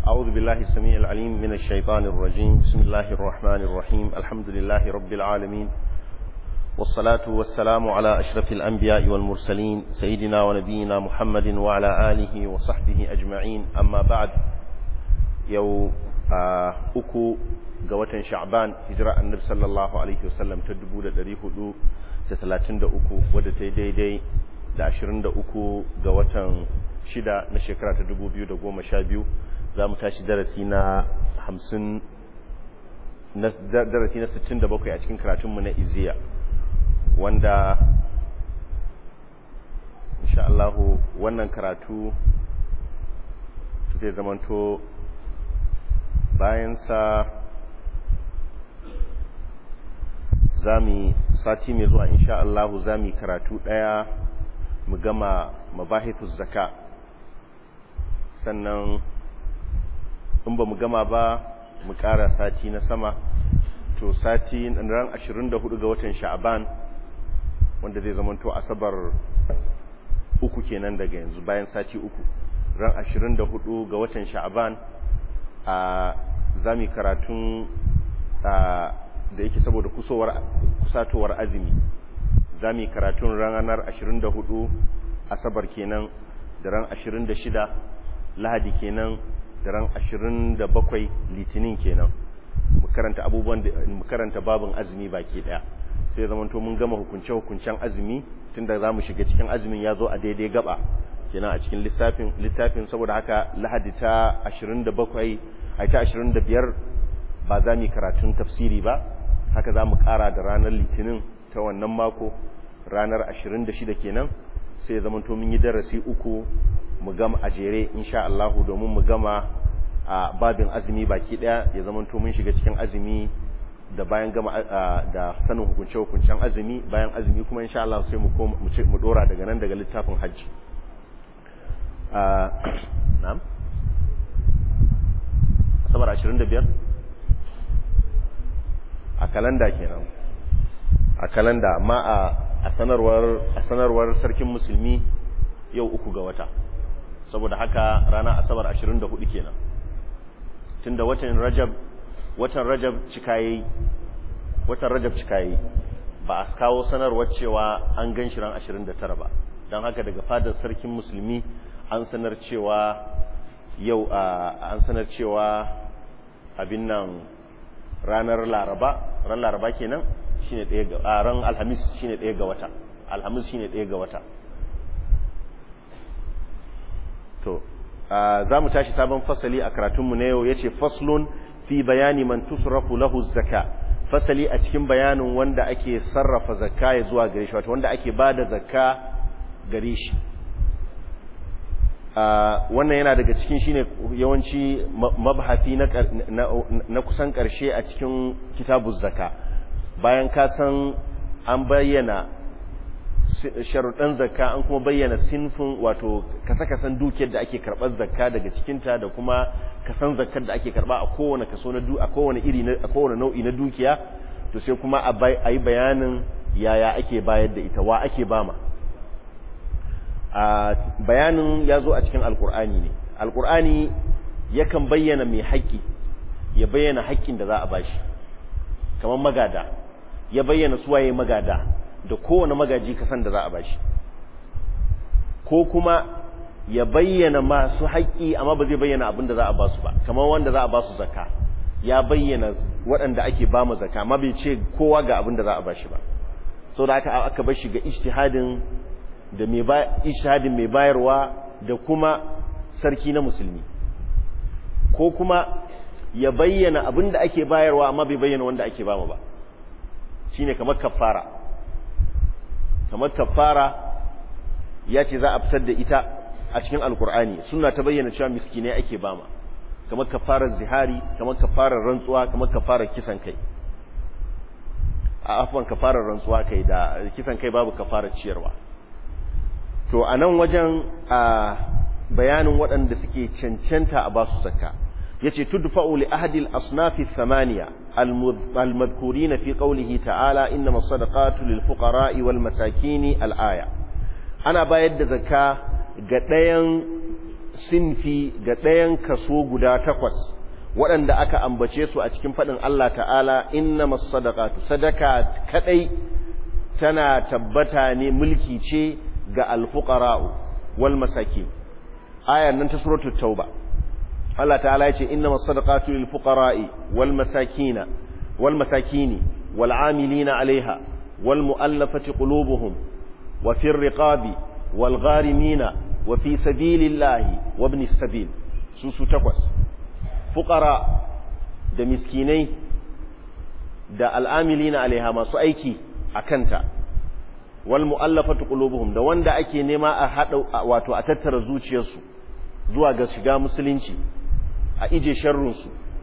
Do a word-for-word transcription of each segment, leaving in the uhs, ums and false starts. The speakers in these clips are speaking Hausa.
أعوذ بالله السميع العليم من الشيطان الرجيم. بسم الله الرحمن الرحيم. الحمد لله رب العالمين، والصلاة والسلام على أشرف الأنبياء والمرسلين سيدنا ونبينا محمد وعلى آله وصحبه أجمعين. أما بعد، يو أكو قوة شعبان هجراء النبي صلى الله عليه وسلم تدبو لدريه دو تتلاتين دا أكو ودتي دي دي دا عشرين دا أكو قوة shida na shekara ta dubu biyu da goma sha biyu. Za mu tashi darasi na hamsin darasi na sittin da bakwai a cikin karatunmu na iziya, wanda insha Allahu wannan karatu zai zamanto bayansa zami sati mai zuwa insha Allahu zami karatu daya mu gama mabahithuz zaka, sannan in ba mu gama ba mu ƙara sati na sama. To sati ran ashirin da hudu ga watan sha'aban, wanda zai zama to asabar uku kenan daga yanzu, bayan sati uku, ran ashirin da hudu ga watan sha'aban a zami karatun da yake saboda kusowar kusatowar azumi, zami karatun ranar ashirin da hudu asabar kenan, da ran ashirin da shida lahadi kenan, da ran ashirin da bakwai litinin kenan. mu karanta abubuwan da mu karanta babin azumi baki daya, sai zaman to mun gama hukunce hukuncen azumi, tunda zamu shiga cikin azumin yazo a daidai gaba kenan a cikin lissafin littafin. Saboda haka lahadi ta ashirin da bakwai ai ta ashirin da biyar ba za mu karatun tafsiri ba, haka zamu kara da ranar litinin ta wannan mako, ranar ashirin da shida kenan, sai zaman to mun yi darasi uku mu gama a jere insha Allah, domin mu gama a babin azumi baki daya, ya zama to mun shiga cikin azumi da bayan gama da sanin hukunce hukuncen azumi. Bayan azumi kuma insha Allah sai mu mu dora daga nan daga littafin hajji. na'am asabar ashirin da biyar a kalanda kenan, a kalanda, amma a sanarwar a sanarwar sarkin musulmi yau uku ga wata, saboda haka rana asabar ashirin da hudu kenan, tunda watan rajab watan rajab cikayi watan rajab cikayi ba a kawo sanarwar cewa an gan shi ran ashirin da tara ba. don haka daga fadar sarkin musulmi an sanar cewa yau an sanar cewa abin nan ranar laraba ran laraba kenan shine ɗaya ga ran alhamis shine ɗaya ga wata alhamis shine ɗaya ga wata. to za mu tashi sabon fasali a karatunmu na yau. yace faslun fi bayani man tusrafu lahu zakka, fasali a cikin bayanin wanda ake sarrafa zakka ya zuwa gare shi, wato wanda ake bada zakka gare shi. wannan yana daga cikin shine yawanci mabhasi na na kusan karshe a cikin kitabuz zakka. bayan ka san an bayyana sharuɗan zakka, an kuma bayyana sinfin wato kasa-kasan dukiyar da ake karɓar zakka daga cikinta, da kuma kasan zakkar da ake karɓa a kowane kaso na a kowane iri a kowane nau'i na dukiya. to sai kuma a yi bayanin yaya ake bayar da ita, wa ake bama. a bayanin ya zo a cikin alkur'ani ne. alkur'ani yakan bayyana mai haƙƙi, ya bayyana haƙƙin da za a bashi, kamar magada ya bayyana suwaye magada da kowane magaji kasan da za a bashi, ko kuma ya bayyana masu haƙƙi amma ba zai bayyana abin da za a basu ba, kamar wanda za a basu zakka ya bayyana waɗanda ake ba mu zakka amma bai ce kowa ga abin da za a bashi ba. sau da aka aka bar shi ga ijtihadin da mai ba ijtihadin mai bayarwa da kuma sarki na musulmi, ko kuma ya bayyana abin da ake bayarwa amma bai bayyana wanda ake ba mu ba. shine kamar kafara kamar kafara ya ce za a fitar da ita a cikin alkur'ani, suna ta bayyana cewa miskinai ake bama, kamar kafarar zihari, kamar kafarar rantsuwa, kamar kafarar kisan kai. a afwan kafarar rantsuwa kai, da kisan kai babu kafarar ciyarwa. to a nan wajen a bayanin waɗanda suke cancanta a basu zakka, yace tudfa'u li ahadi al-asnaf ath-thamaniya al-madhkurina fi qawlihi ta'ala innamas sadaqatu lil fuqara'i wal masakin al-aya. ana bayar da zakka ga ɗayan sinfi ga ɗayan kaso guda takwas waɗanda aka ambace su a cikin faɗin Allah ta'ala innamas sadaqatu sadaka kadai tana tabbata ne mulki ce ga alfuqara'u wal masakin ayan nan ta suratul tauba Allah ta'ala ya ce innamas sadaqatu lil fuqara'i wal masakina wal masakini wal 'amilina 'alayha wal mu'allafati qulubuhum wa fir riqabi wal gharimina wa fi sabilillahi wa ibnis sabil su su takwas fuqara da miskinai da al'amilina 'alayha masu aiki akanta wal mu'allafati qulubuhum da wanda ake nema a hada wato a tattara zuciyarsu zuwa ga shiga musulunci a ije sharrunsu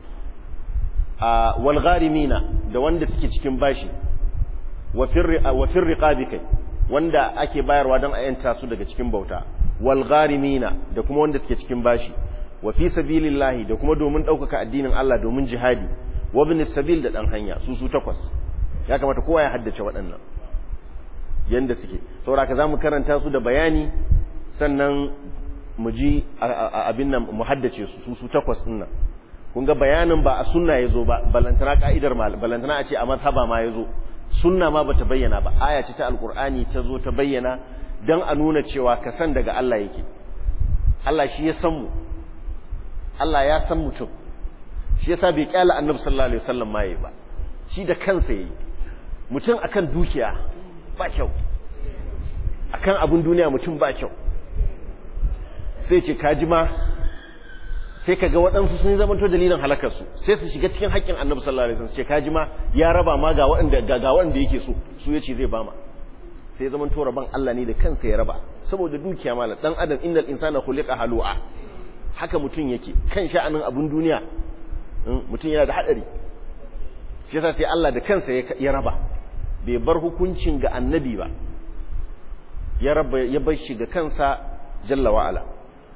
a walgharimina da wanda suke cikin bashi wa fir riqabi kai wanda ake bayarwa don a yanta su daga cikin bauta walgharimina da kuma wanda suke cikin bashi wa fi sabilillahi da kuma domin ɗaukaka addinin Allah domin jihadi wa ibn sabil da dan hanya su su takwas ya kamata kowa ya haddace waɗannan yanda suke saboda ka zamu karanta su da bayani sannan mu ji abin nan mu haddace su su takwas din nan kun ga bayanin ba a sunna yazo ba balantana ka'idar mal balantana a ce a mazhaba ma yazo sunna ma bata bayyana ba aya ce ta alqur'ani ta zo ta bayyana dan a nuna cewa ka san daga Allah yake Allah shi ya san mu Allah ya san mutum shi yasa bai kyala annabi sallallahu alaihi wasallam ma yayi ba shi da kansa yayi mutum akan dukiya ba kyau akan abun duniya mutum ba kyau sai ce kaji ma sai kaga waɗansu sun zamanto dalilin halakarsu sai su shiga cikin haƙƙin annabi sallallahu alaihi wasallam ce kaji ma ya raba ma ga waɗanda ga waɗanda yake so su yace zai bama sai zamanto raban Allah ne da kansa ya raba saboda dukiya malam dan adam innal insana khuliqa halu'a haka mutum yake kan sha'anin abun duniya mutum yana da hadari shi yasa sai Allah da kansa ya raba bai bar hukuncin ga annabi ba ya raba ya bar shi ga kansa jalla wa ala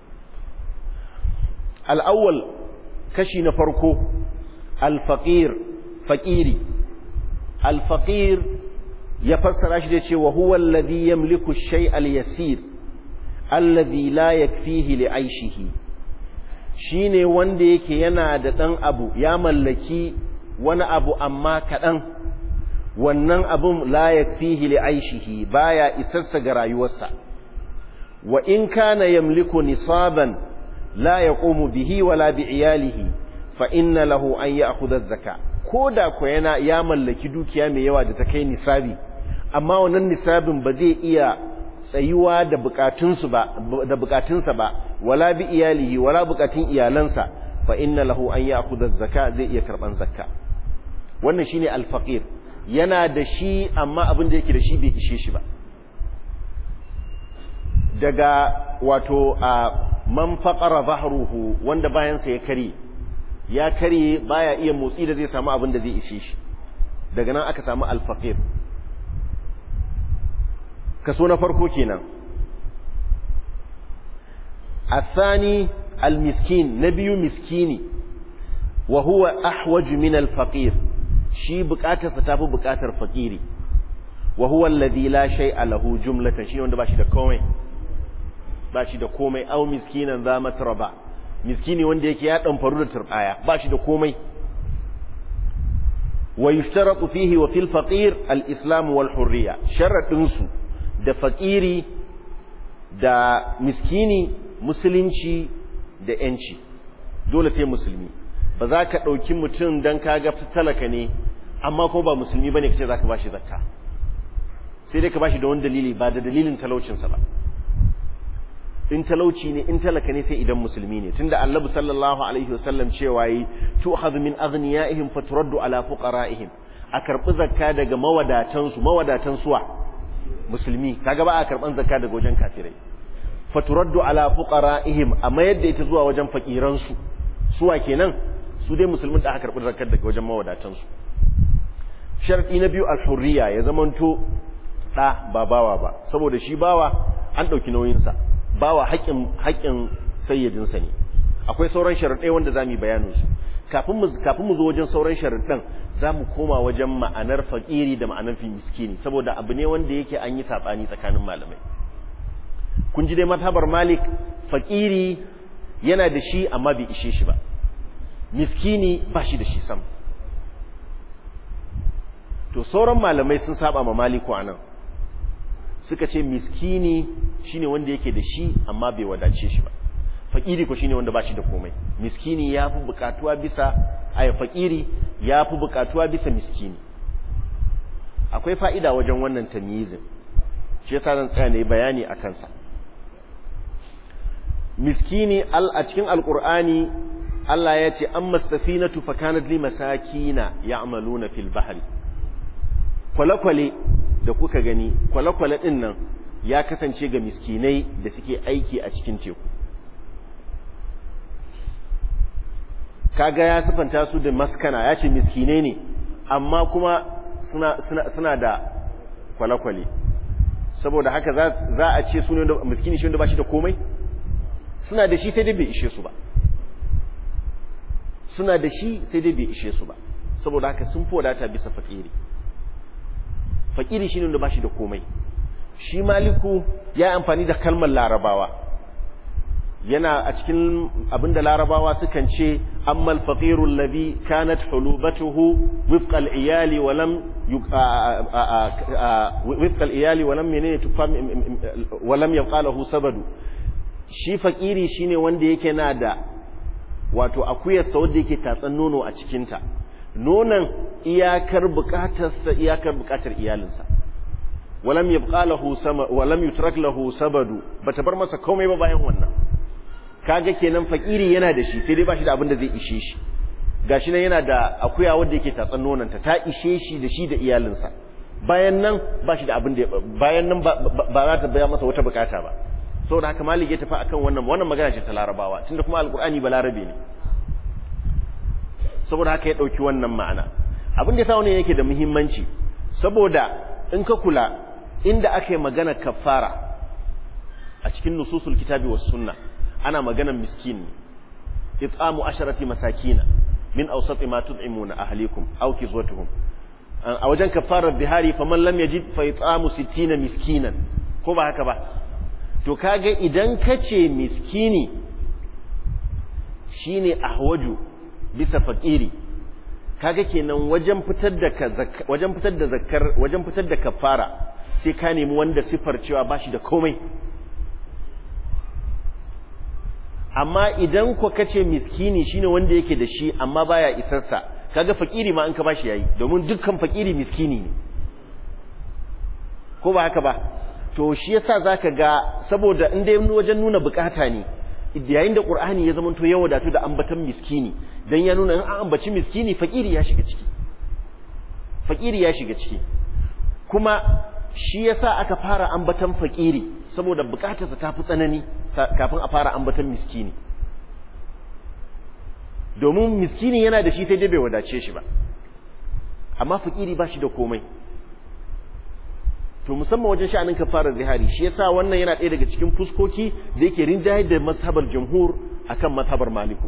al'awwal kashi na farko alfaƙir faƙiri alfaƙir ya fassara shi da cewa huwa alladhi yamliku ash-shay'a al-yasir alladhi la yakfihi li'aishihi shine wanda yake yana da dan abu ya mallaki wani abu amma kadan wannan abun la yakfihi li'aishihi baya isarsa ga rayuwarsa wa in kana yamliku nisaban la yaqumu bihi wala bi'iyalihi fa inna lahu an ya'khudha az-zaka koda ko yana ya mallaki dukiya mai yawa da ta kai nisabi amma wannan nisabin ba zai iya tsayuwa da bukatunsu ba da bukatunsa ba wala bi iyalihi wala bukatun iyalansa fa inna lahu an ya'khudha az-zaka zai iya karban zakka wannan shine al-faqir yana da shi amma abin da yake da shi bai ishe shi ba daga wato a man faqara zahruhu wanda bayan sa ya kare ya kare baya iya motsi da zai samu abin da zai ishe shi daga nan aka samu al-faqir kaso na farko kenan athani al-miskin nabiyu miskini wa huwa ahwaj min al-faqir shi bukatarsa tafi bukatar fakiri wa huwa alladhi la shay'a lahu jumlatan shi wanda bashi da komai bashi da komai aw miskinan za matraba miskini wanda yake ya dan faru da turbaya bashi da komai wa yushtaratu fihi wa fil faqir al-islam wal hurriya sharadin su da fakiri da miskini musulunci da yanci dole sai musulmi ba za ka ɗauki mutum don kaga talaka ne amma ko ba musulmi ba ne ka ce za ka ba shi zakka sai dai ka ba shi da wani dalili ba da dalilin talaucinsa ba in talauci ne in talaka ne sai idan musulmi ne tunda annabi sallallahu alaihi wasallam cewa yi tu'khadhu min aghniyaihim faturaddu ala fuqara'ihim a karbi zakka daga mawadatan su mawadatan suwa musulmi kaga ba a karban zakka daga wajen kafirai faturaddu ala fuqara'ihim amma yadda ita zuwa wajen fakiran su suwa kenan su dai musulmin da aka karbi zakkar daga wajen mawadatan su sharadi na biyu al-hurriya ya zamanto da ba bawa ba saboda shi bawa an dauki nauyin sa bawa haƙin haƙin sayyidin sa ne akwai sauran sharadai wanda zamu yi bayanin su kafin mu kafin mu zo wajen sauran sharadan zamu koma wajen ma'anar fakiri da ma'anar miskini saboda abu ne wanda yake an yi sabani tsakanin malamai kun ji dai mazhabar Malik fakiri yana da shi amma bai ishe shi ba, miskini ba shi da shi sam. To sauran malamai sun saba ma Maliku anan, suka ce miskini shine wanda yake da shi amma bai wadace shi ba, fakiri ko shine wanda ba shi da komai. Miskini ya fi bukatuwa bisa ay fakiri ya fi bukatuwa bisa miskini. Akwai fa'ida wajen wannan tamyizin, shi yasa zan tsaya ne bayani a kansa. Miskini al a cikin alqur'ani Allah ya ce amma safinatu fakanat li masakina ya'maluna fil bahri, kwale-kwale da kuka gani, kwale-kwale din nan ya kasance ga miskinai da suke aiki a cikin teku. Kaga ya sifanta su da maskana, ya ce miskinai ne amma kuma suna, suna, suna da kwale-kwale, saboda haka za a ce su ne miskini shi wanda ba shi da komai. Suna da shi sai dai bai ishe su ba, suna da shi sai dai bai ishe su ba, saboda haka sun fi wadata bisa fakiri. Fakiri shi ne wanda ba shi da komai. Shi Maliku ya yi amfani da kalmar Larabawa, yana a cikin abinda Larabawa sukan ce amma al-faqiru alladhi kanat hulubatuhu wifqa al-iyali wa lam wifqa al-iyali wa lam menene tufam wa lam yabqa lahu sabadu. Shi fakiri shine wanda yake na da wato akuyar sa wanda yake tatsan nono a cikin ta, nonon iyakar bukatarsa iyakar bukatar iyalinsa, walam yabqa lahu sama walam yutrak lahu sabadu, bata bar masa komai ba bayan wannan. Kaga kenan fakiri yana da shi sai dai bashi da abin da zai ishe shi, gashi nan yana da akuya wanda yake tatsan nononta ta ishe shi da shi da iyalinsa, bayan nan bashi da abin da bayan nan ba za ta baya masa wata bukata ba. Saboda haka Malik ya tafi akan wannan wannan magana ce ta Larabawa, tunda kuma alqur'ani ba Larabe ne, saboda haka ya dauki wannan ma'ana. Abin da yasa wannan yake da muhimmanci saboda in ka kula inda aka yi magana kafara a cikin nususul kitabi was sunna ana maganar miskin, it'amu asharati masakina min awsati ma tud'imuna ahlikum aw kizwatuhum. A wajen kafarar bihari faman lam yajid fa it'amu sittina miskinan, ko ba haka ba? To kaga idan kace miskini shine ahwaju bisa fakiri, kaga kenan wajen fitar da wajen fitar da zakkar wajen fitar da kafara sai ka nemi wanda sifar cewa bashi da komai. Amma idan ko kace miskini shine wanda yake da shi amma baya isarsa, kaga fakiri ma an ka bashi yayi, domin dukkan fakiri miskini ne, ko ba haka ba? To shi yasa zaka ga saboda in dai wajen nuna bukata ne, yayin da Qur'ani ya zamanto ya wadatu da ambatan miskini, dan ya nuna in an ambaci miskini fakiri ya shiga ciki, fakiri ya shiga ciki. Kuma shi yasa aka fara ambatan fakiri saboda bukatarsa ta fi tsanani kafin a fara ambatan miskini, domin miskini yana da shi sai dai bai wadace shi ba, amma fakiri ba shi da komai. To musamman wajen sha'anin kafarar zihari, shi yasa wannan yana ɗaya daga cikin fuskoki da yake rinjayar da mazhabar jumhur akan mazhabar Maliku.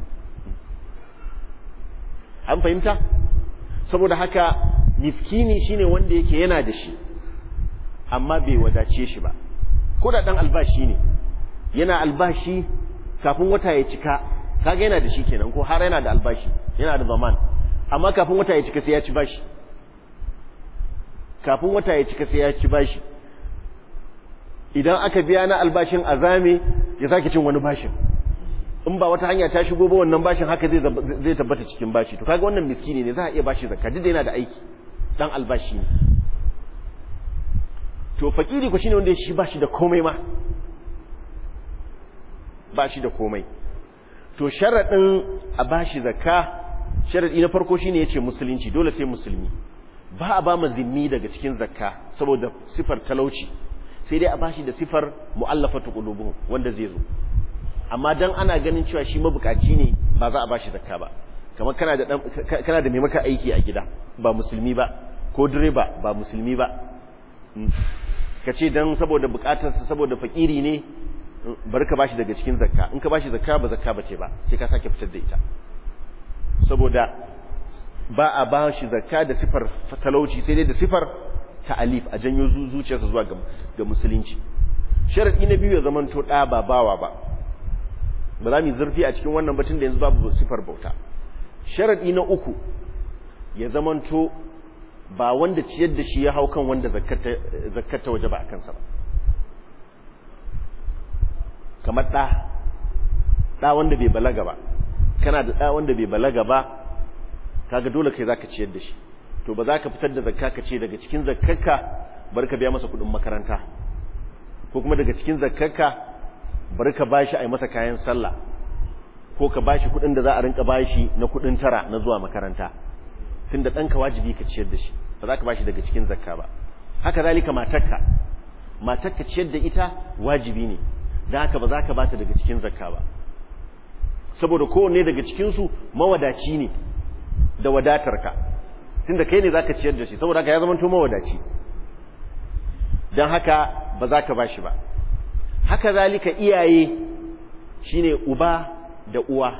An fahimta? Saboda haka miskini shine wanda yake yana da shi amma bai wadace shi ba, ko da dan albashi ne, yana albashi kafin wata ya cika, kaga yana da shi kenan, ko har yana da albashi, yana da zaman, amma kafin wata ya cika sai ya ci bashi, kafin wata ya cika sai ya ci bashi. Idan aka biya na albashin azame ya sake cin wani bashin, in ba wata hanya ta shigo ba wannan bashin haka zai zai tabbata cikin bashi. To kaga wannan miskini ne, za a iya bashi zakka duk da yana da aiki, dan albashi ne. To fakiri ko shine wanda shi bashi da komai ma, bashi da komai. To sharadin a bashi zakka, sharadi na farko shine yace musulunci, dole sai musulmi. Ba a ba mazimmi daga cikin zakka saboda sifar talauci, sai dai a bashi da sifar mu'allafatu qulubuhum wanda zai zo. Amma dan ana ganin cewa shi mabukaci ne ba za a bashi zakka ba. Kamar kana da kana da mai maka aiki a gida ba musulmi ba, ko direba ba musulmi ba, kace dan saboda bukatarsa saboda fakiri ne bari ka bashi daga cikin zakka, in ka bashi zakka ba zakka bace ba, sai ka sake fitar da ita, saboda ba a ba shi zakka da sifar talauci sai dai da sifar ta'alif, a janyo zuciyarsa zuwa ga musulunci. Sharadi na biyu ya zamanto da ba bawa ba, ba za mu yi zurfi a cikin wannan batun da yanzu babu sifar bauta. Sharadi na uku ya zamanto ba wanda ciyar da shi ya hau kan wanda zakkata waje ba a kansa ba, kamar ɗa ɗa wanda bai balaga ba, kana da ɗa wanda bai balaga ba kaga dole kai zaka ciyar da shi, to ba za ka fitar da zakka ka ce daga cikin zakkarka bari ka biya masa kuɗin makaranta, ko kuma daga cikin zakkarka bari ka bashi a yi masa kayan sallah, ko ka bashi kuɗin da za a rinka bashi na kuɗin tara na zuwa makaranta, tunda ɗanka wajibi ka ciyar da shi, ba za ka bashi daga cikin zakka ba. Haka zalika matarka matarka ciyar da ita wajibi ne, don haka ba za ka bata daga cikin zakka ba, saboda kowanne daga cikinsu mawadaci ne da wadatarka, tunda kai ne za ka ciyar da shi, saboda haka ya zama to mawadaci, don haka ba za ka bashi ba. Haka zalika iyaye shine uba da uwa,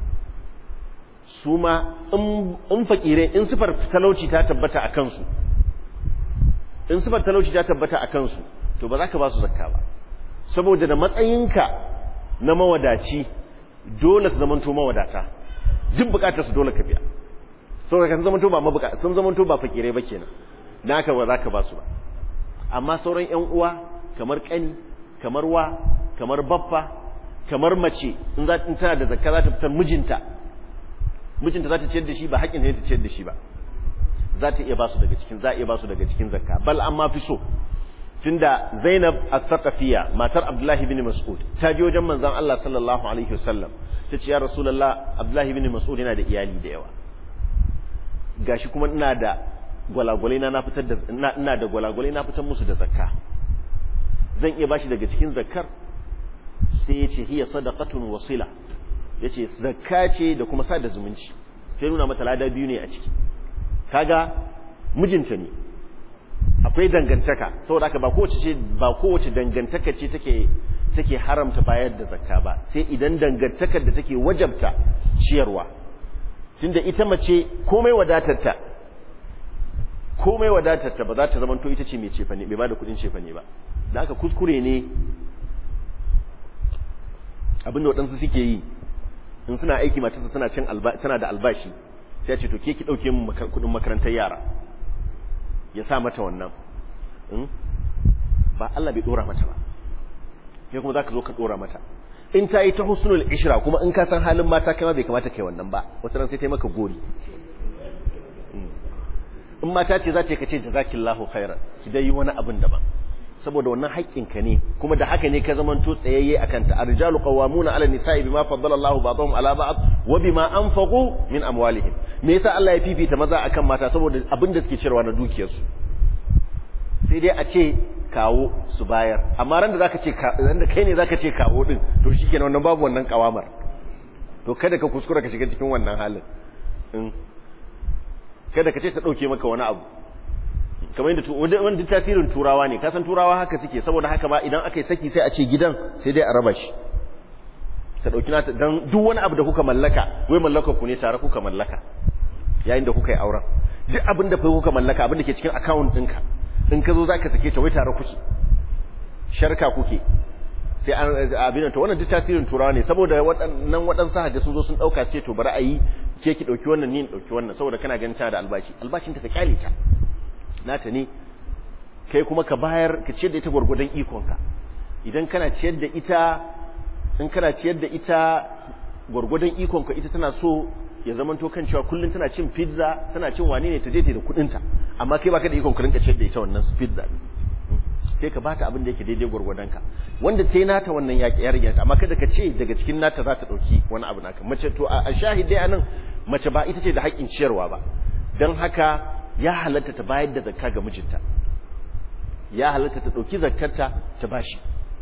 su ma in fakire in sifar talauci ta tabbata a kansu in sifar talauci ta tabbata a kansu to ba za ka ba su zakka ba, saboda da matsayinka na mawadaci dole su zamanto mawadata, duk bukatar su dole ka biya, saboda kan zamanto ba mabuka sun zamanto ba fakire ba kenan, dan haka ba za ka ba su ba. Amma sauran ƴan uwa kamar kani, kamar wa, kamar baffa, kamar mace in za in tana da zakka za ta fitar mijinta mijinta za ta ciyar da shi, ba haƙƙin ne ta ciyar da shi ba, za ta iya ba su daga cikin za a iya ba su daga cikin zakka, bal amma fi so. Tunda Zainab al-Thaqafiyya matar Abdullah ibn Mas'ud ta je wajen manzon Allah sallallahu alaihi wasallam ta ce ya Rasulullah, Abdullah ibn Mas'ud yana da iyali da yawa, gashi kuma ina da gwalagwalai na na fitar da ina, ina da gwalagwalai na fitar musu da zakka, zan iya bashi daga cikin zakkar? Sai ya ce hiya sadaqatun wasila, yace zakka ce da kuma sada zumunci, sai nuna mata lada biyu ne a ciki. Kaga mijinta ne, akwai dangantaka, saboda haka ba kowace ce ba kowace dangantaka ce take take haramta bayar da zakka ba, sai idan dangantakar da take wajabta ciyarwa. Tunda ita mace komai wadatarta komai wadatarta ba za ta zama to ita ce mai cefane, bai bada kudin cefane ba. Da haka kuskure ne abinda waɗansu suke yi in suna aiki matarsa tana cin tana da albashi, sai ya ce to ke ki dauke min kudin makarantar yara, ya sa mata wannan, ba Allah bai dora mata ba, kai kuma zaka zo ka dora mata. In ta yi ta husnul ishra, kuma in ka san halin mata kai ma bai kamata kai wannan ba, wata ran sai ta yi maka gori. In mata ce za ta yi kace jazakillahu khairan, ki dai yi wani abin daban, saboda wannan haƙƙin ka ne, kuma da haka ne ka zamanto tsayayye akan ta. Ar-rijalu qawwamuna 'ala an-nisa'i bima faddala Allahu ba'dahum 'ala ba'd wa bima anfaqu min amwalihim. Me yasa Allah ya fifita maza akan mata? Saboda abin da suke cirewa na dukiyarsu. Sai dai a ce kawo su bayar, amma ran da zaka ce ran da kai ne zaka ce kawo din, to shikenan wannan babu wannan kawamar. To kada ka kuskura ka shiga cikin wannan halin. Kada ka ce ta dauke maka wani abu. Kamar yadda wanda tasirin turawa ne, kasan turawa haka suke, saboda haka ba idan aka yi saki sai a ce gidan sai dai a raba shi, ta dauki nata, dan duk wani abu da kuka mallaka wai mallakar ku ne tare kuka mallaka yayin da kuka yi auren, duk abin da kuka mallaka, abin da ke cikin account ɗinka, in ka zo zaka sake ta wai tare kuke, sharka kuke, sai an abin to wannan duk tasirin turawa ne, saboda waɗannan waɗansu haka sun zo sun dauka ce to bari a yi ke ki dauki wannan ni in dauki wannan, saboda kana ganin ta da albashi, albashin ta ka kyale ta nata ne, kai kuma ka bayar ka ciyar da ita gwargwadon ikonka. Idan kana ciyar da ita in kana ciyar da ita gwargwadon ikonka, ita tana so ya zaman to kan cewa kullun tana cin pizza, tana cin wane ne ta je ta da kudin ta, amma kai baka da ikon ka rinka ciyar da ita wannan pizza, sai ka bata abin da yake daidai gwargwadon ka. Wanda sai nata wannan ya ya rage, amma kada ka ce daga cikin nata za ta dauki wani abu naka. Mace to a shahidai anan mace ba ita ce da haƙƙin ciyarwa ba, dan haka ya halatta ta bayar da zakka ga mijinta, ya halatta ta dauki zakkarta ta bashi.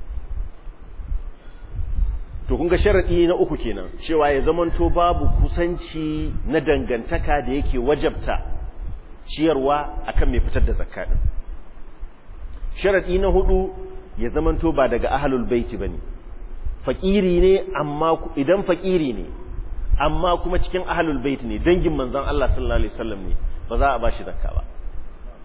To kun ga sharadi na uku kenan, cewa ya zamanto babu kusanci na dangantaka da yake wajabta ciyarwa akan mai fitar da zakka din. Sharadi na hudu ya zamanto ba daga ahlul baiti bane, fakiri ne, amma idan fakiri ne amma kuma cikin ahlul baiti ne, dangin manzon Allah sallallahu alaihi wasallam ne, ba za a ba shi zakka ba.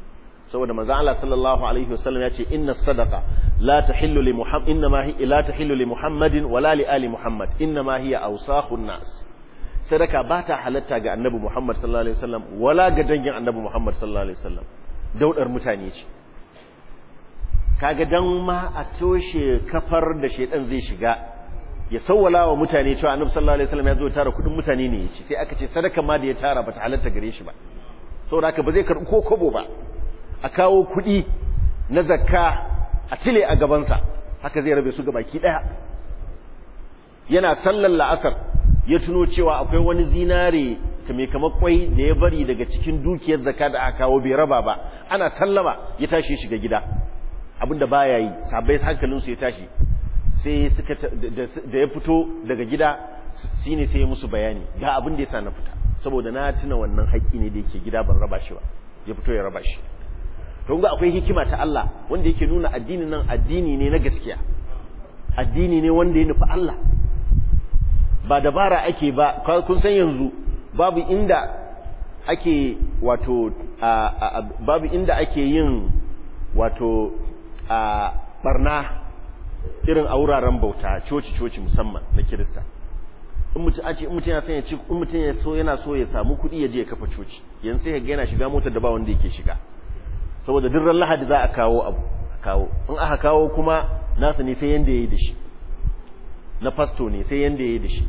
saboda manzo Allah sallallahu alaihi wasallam ya ce inna sadaqa la tahillu li muhammad inma hi la tahillu li muhammadin wala li ali muhammad inma hiya awsakhun nas sadaka ba ta halatta ga annabi muhammad sallallahu alaihi wasallam wala ga dangin annabi muhammad sallallahu alaihi wasallam daudar mutane ce kaga dan ma a toshe kafar da shedan zai shiga ya sawwala wa mutane cewa annabi sallallahu alaihi wasallam ya zo tara kudin mutane ne yace sai aka ce sadaka ma da ya tara bata halatta gare shi ba saboda haka ba zai karbi ko kobo ba a kawo kudi na zakka a tile a gaban sa haka zai rabe su ga baki daya yana sallar la'asar ya tuno cewa akwai wani zinare kame kamar kwai da ya bari daga cikin dukiyar zakka da aka kawo bai raba ba ana sallama ya tashi shiga gida abinda baya yi sabai hankalin su ya tashi sai suka da ya fito daga gida shine sai ya musu bayani ga abin da yasa na fita saboda na tuna wannan haƙi ne da yake gida ban raba shi ba ya fito ya raba shi to ga akwai hikima ta Allah wanda yake nuna addinin nan addini ne na gaskiya addini ne wanda ya nufi Allah ba dabara ake ba kun san yanzu babu inda ake wato babu inda ake yin wato a barna irin a wuraren bauta coci-coci musamman na Kirista in mutum a ce in mutum ya sanya ci in mutum ya so yana so ya samu kuɗi ya je ya kafa coci yanzu sai ga yana shiga motar da ba wanda yake shiga saboda duk ran Lahadi za a kawo abu a kawo in aka kawo kuma nasa ne sai yanda yayi da shi na pasto ne sai yanda yayi da shi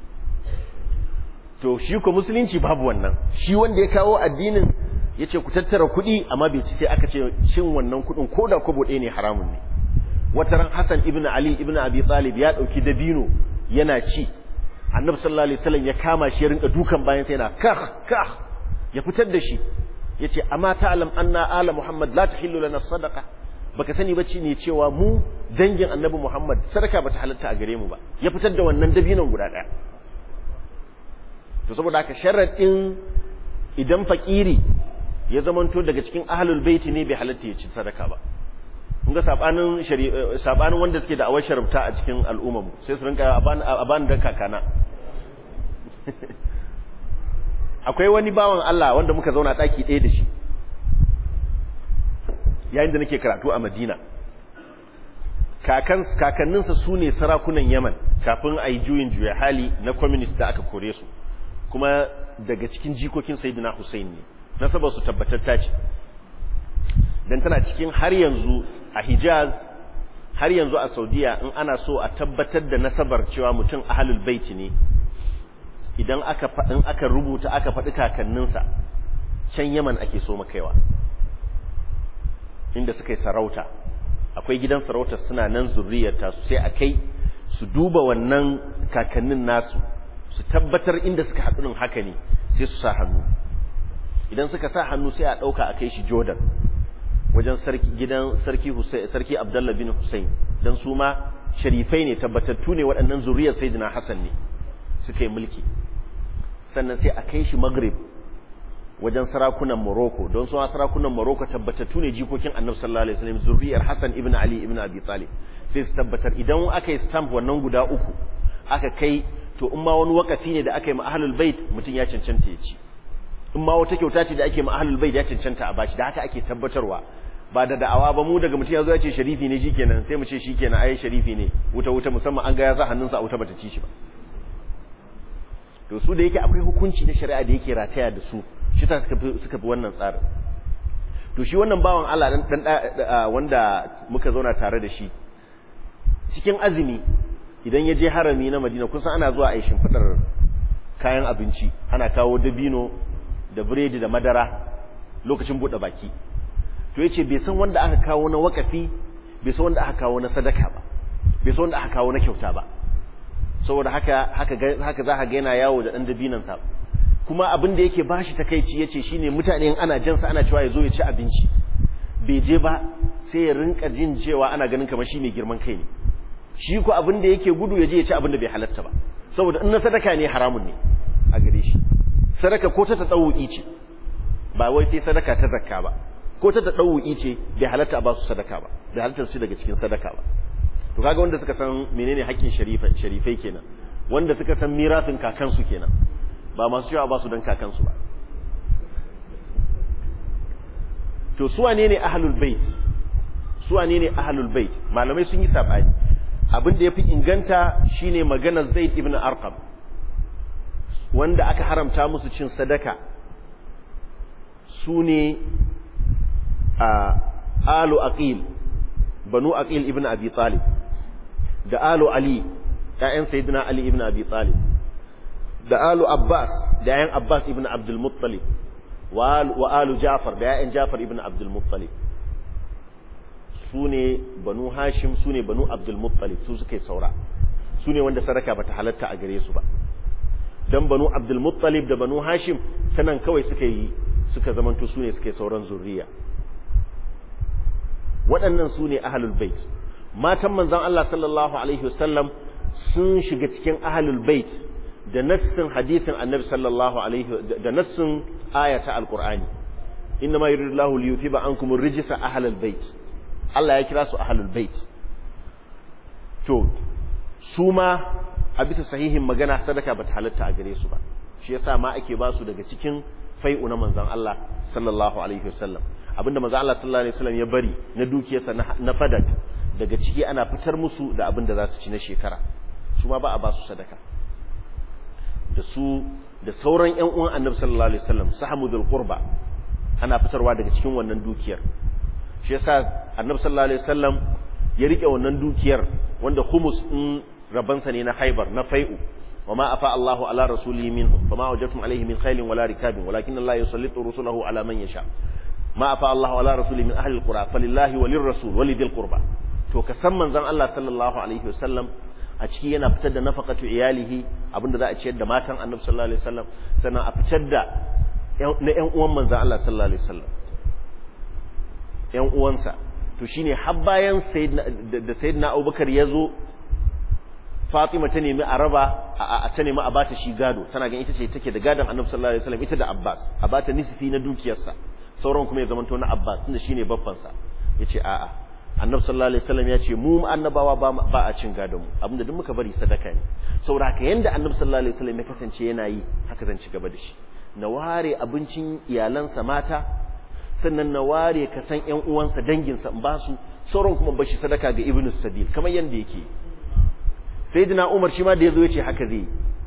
to shi ko musulunci babu wannan shi wanda ya kawo addinin yace ku tattara kuɗi amma bai ci sai aka ce cin wannan kuɗin koda kobo ɗaya ne haramun ne wataran Hassan ibn Ali ibn Abi Talib ya dauki dabino yana ci Annabi sallallahu alaihi wasallam ya kama shi ya rinka dukan bayan sai yana kah kah ya fitar da shi yace amma ta'lam anna ala Muhammad la tahillu lana sadaqa baka sani bace ne cewa mu dangin Annabi Muhammad sadaka bata halatta a gare mu ba ya fitar da wannan dabinon guda daya to saboda haka sharadin idan fakiri ya zamanto daga cikin ahlul baiti ne bai halatta ya ci sadaka ba kun ga sabanin sabanin wanda suke da awar sharabta a cikin al'ummar sai su rinka aban da kakana akwai wani bawan Allah wanda muka zauna daki ɗaya da shi yayin da nake karatu a Madina kakan kakanninsa sune sarakunan Yaman kafin ayi juyin juya hali na communist da aka kore su kuma daga cikin jikokin Sayyidina Hussein ne nasabar su tabbatatta ce dan tana cikin har yanzu a Hijaz har yanzu a Saudiya in ana so a tabbatar da nasabar cewa mutum ahlul bait ne idan aka in aka rubuta aka faɗi kakanninsa can Yaman ake so makaiwa inda suka yi sarauta akwai gidan sarauta suna nan zuriyar ta su sai akai su duba wannan kakannin nasu su tabbatar inda suka haɗu din haka ne sai su sa hannu idan suka sa hannu sai a ɗauka a kai shi Jordan wajen sarki gidan sarki Hussein sarki Abdullah bin Hussein dan su ma sharifai ne tabbatattu ne waɗannan zuriyar Sayyidina Hassan ne suka yi mulki sannan sai a kai shi Maghrib wajen sarakunan Morocco don su sarakunan Morocco tabbatattu ne jikokin Annabi sallallahu alaihi wasallam zuriyar Hassan ibn Ali ibn Abi Talib sai su tabbatar idan aka yi stamp wannan guda uku aka kai to in ma wani wakafi ne da aka yi ma ahlul bait mutun ya cancanta ya ci in ma wata kyauta ce da ake ma ahlul bait ya cancanta a bashi da haka ake tabbatarwa ba da da'awa ba mu daga mutum ya zo ya ce sharifi ne shikenan sai mu ce shikenan ai sharifi ne wuta wuta musamman an ga ya sa hannunsa a wuta bata ci shi ba to su da yake akwai hukunci na shari'a da yake rataya da su shi ta suka fi suka fi wannan tsarin to shi wannan bawan Allah dan dan wanda muka zauna tare da shi cikin azumi idan ya je harami na Madina kun san ana zuwa a yi shimfidar kayan abinci ana kawo dabino da biredi da madara lokacin bude baki to yace bai san wanda aka kawo na wakafi bai san wanda aka kawo na sadaka ba bai san wanda aka kawo na kyauta ba saboda haka haka haka za ka ga yana yawo da dan dabinan sa kuma abin da yake bashi takeici yace shine mutane in ana jansa ana cewa yazo ya ci abinci bai je ba sai ya rinka jin cewa ana ganin kamar shi mai girman kai ne shi ko abin da yake gudu ya je ya ci abin da bai halatta ba saboda in na sadaka ne haramun ne a gare shi sadaka ko ta tadawu'i ce ba wai sai sadaka ta zakka ba ko ta tadawu'i ce bai halatta ba su sadaka ba bai halatta su daga cikin sadaka ba to kaga wanda suka san menene haƙƙin sharifai sharifai kenan wanda suka san mirafin kakansu kenan ba masu yawa ba su dan kakansu ba to su wane ne ahlul bait su wane ne ahlul bait malamai sun yi sabani abin da yafi inganta shine maganar Zaid ibn Arqam wanda aka haramta musu cin sadaka su ne a alu aqil banu aqil ibn abi talib da alu ali ƴaƴan sayyidina ali ibn abi talib da alu abbas da ƴaƴan abbas ibn abdul muttalib wa alu ja'far da ƴaƴan ja'far ibn abdul muttalib su ne banu hashim su ne banu abdul muttalib su suka yi saura su ne wanda sadaka bata halatta a gare su ba dan banu abdul muttalib da banu hashim sanan kawai suka yi suka zamanto su ne suka yi sauran zurriya waɗannan su ne ahlul bait matan manzon Allah sallallahu alaihi wasallam sun shiga cikin ahlul bait da nassin hadisin annabi sallallahu alaihi da nassin ayata alqur'ani inma yuridullahu liyuthiba ankum ar-rijsa ahlul bait Allah ya kira su ahlul bait to su ma a bisa sahihin magana sadaka bata halatta a gare su ba shi yasa ma ake ba su daga cikin fai'u na manzon Allah sallallahu alaihi wasallam abinda manzon Allah sallallahu alaihi wasallam ya bari na dukiyarsa na fadak daga ciki ana fitar musu da abinda za su ci na shekara su ma ba a ba su sadaka da su da sauran ƴan uwan annabi sallallahu alaihi wasallam sahamudul qurba ana fitarwa daga cikin wannan dukiyar shi yasa annabi sallallahu alaihi wasallam ya rike wannan dukiyar wanda khumus din rabansa ne na Haibar na fai'u wama afa Allahu ala rasulihi minhum fama wajadtum alaihi min khailin wala rikabin walakin Allah yusallitu rusulahu ala man yasha ma afa Allahu ala rasulihi min ahli alqura falillahi walir rasul walidil qurba to ka san manzon Allah sallallahu alaihi wasallam a ciki yana fitar da nafaqatu iyalihi abinda za a ciyar da matan annabi sallallahu alaihi wasallam sannan a fitar da na ƴan uwan manzon Allah sallallahu alaihi wasallam ƴan uwansa to shine har bayan sayyidina da sayyidina Abubakar yazo Fatima ta nemi a raba a ta nemi a bata shi gado tana ganin ita ce take da gadon Annabi sallallahu alaihi wasallam ita da Abbas a bata nisfi na dukiyarsa sauran kuma ya zamanto na Abbas tunda shine babban sa yace a'a Annabi sallallahu alaihi wasallam ya ce mu annabawa ba ba a cin gadon mu abinda duk muka bari sadaka ne saboda haka yanda Annabi sallallahu alaihi wasallam ya kasance yana yi haka zan ci gaba da shi na ware abincin iyalansa mata sannan na ware ka san ƴan uwansa danginsa in ba su sauran kuma bashi sadaka ga ibnu sabil kamar yanda yake sayyidina Umar shi ma da yazo yace haka zai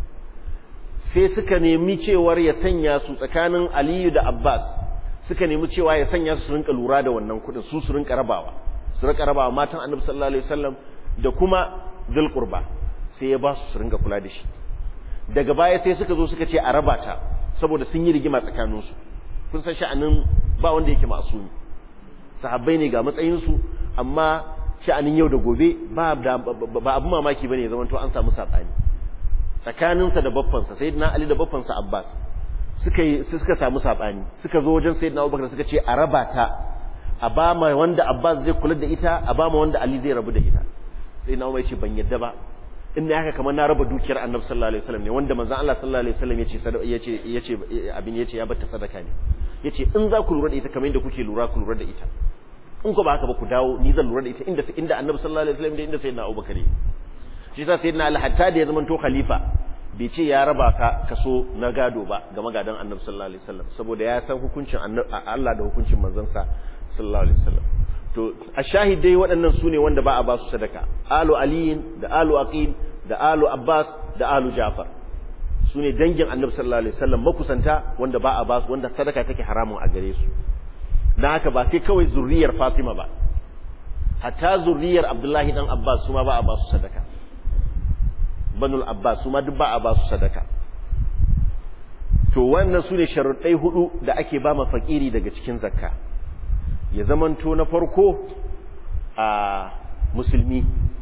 sai suka nemi cewar ya sanya su tsakanin Aliyu da Abbas suka nemi cewa ya sanya su su rinka lura da wannan kudin su su rinka rabawa su rinka rabawa matan Annabi sallallahu alaihi wasallam da kuma dhul qurba sai ya ba su su rinka kula da shi daga baya sai suka zo suka ce a raba ta saboda sun yi rigima tsakanin su kun san sha'anin ba wanda yake masumi sahabbai ne ga matsayin su amma sha'anin yau da gobe ba ba abu mamaki bane zaman to an samu sabani tsakaninsa da baffansa sayyidina Ali da baffansa Abbas suka yi suka samu sabani suka zo wajen sayyidina Abubakar suka ce a raba ta a ba ma wanda Abbas zai kula da ita a ba ma wanda Ali zai rabu da ita sayyidina Umar ya ce ban yadda ba inda haka kamar na raba dukiyar Annabi sallallahu alaihi wasallam ne wanda manzon Allah sallallahu alaihi wasallam yace yace yace abin yace ya batta sadaka ne yace in za ku lura da ita kamar yadda kuke lura ku lura da ita in ko ba haka ba ku dawo ni zan lura da ita inda inda Annabi sallallahu alaihi wasallam da inda sayyidina Abubakar shi yasa sayyidina Ali hatta da ya zama to khalifa bai ce ya raba ka kaso na gado ba ga magadan Annabi sallallahu alaihi wasallam saboda ya san hukuncin Allah da hukuncin manzon sa sallallahu alaihi wasallam to ashahid dai waɗannan sune wanda ba a ba su sadaka alu ali da alu aqil da alu abbas da alu jafar sune dangin Annabi sallallahu alaihi wasallam makusanta wanda ba a ba su wanda sadaka take haramun a gare su dan haka ba sai kawai zuriyar Fatima ba hatta zuriyar Abdullahi dan Abbas su ma ba a ba su sadaka banul Abbas su ma duk ba a ba su sadaka to wannan sune sharuɗai hudu da ake ba ma fakiri daga cikin zakka ya zamanto na farko a musulmi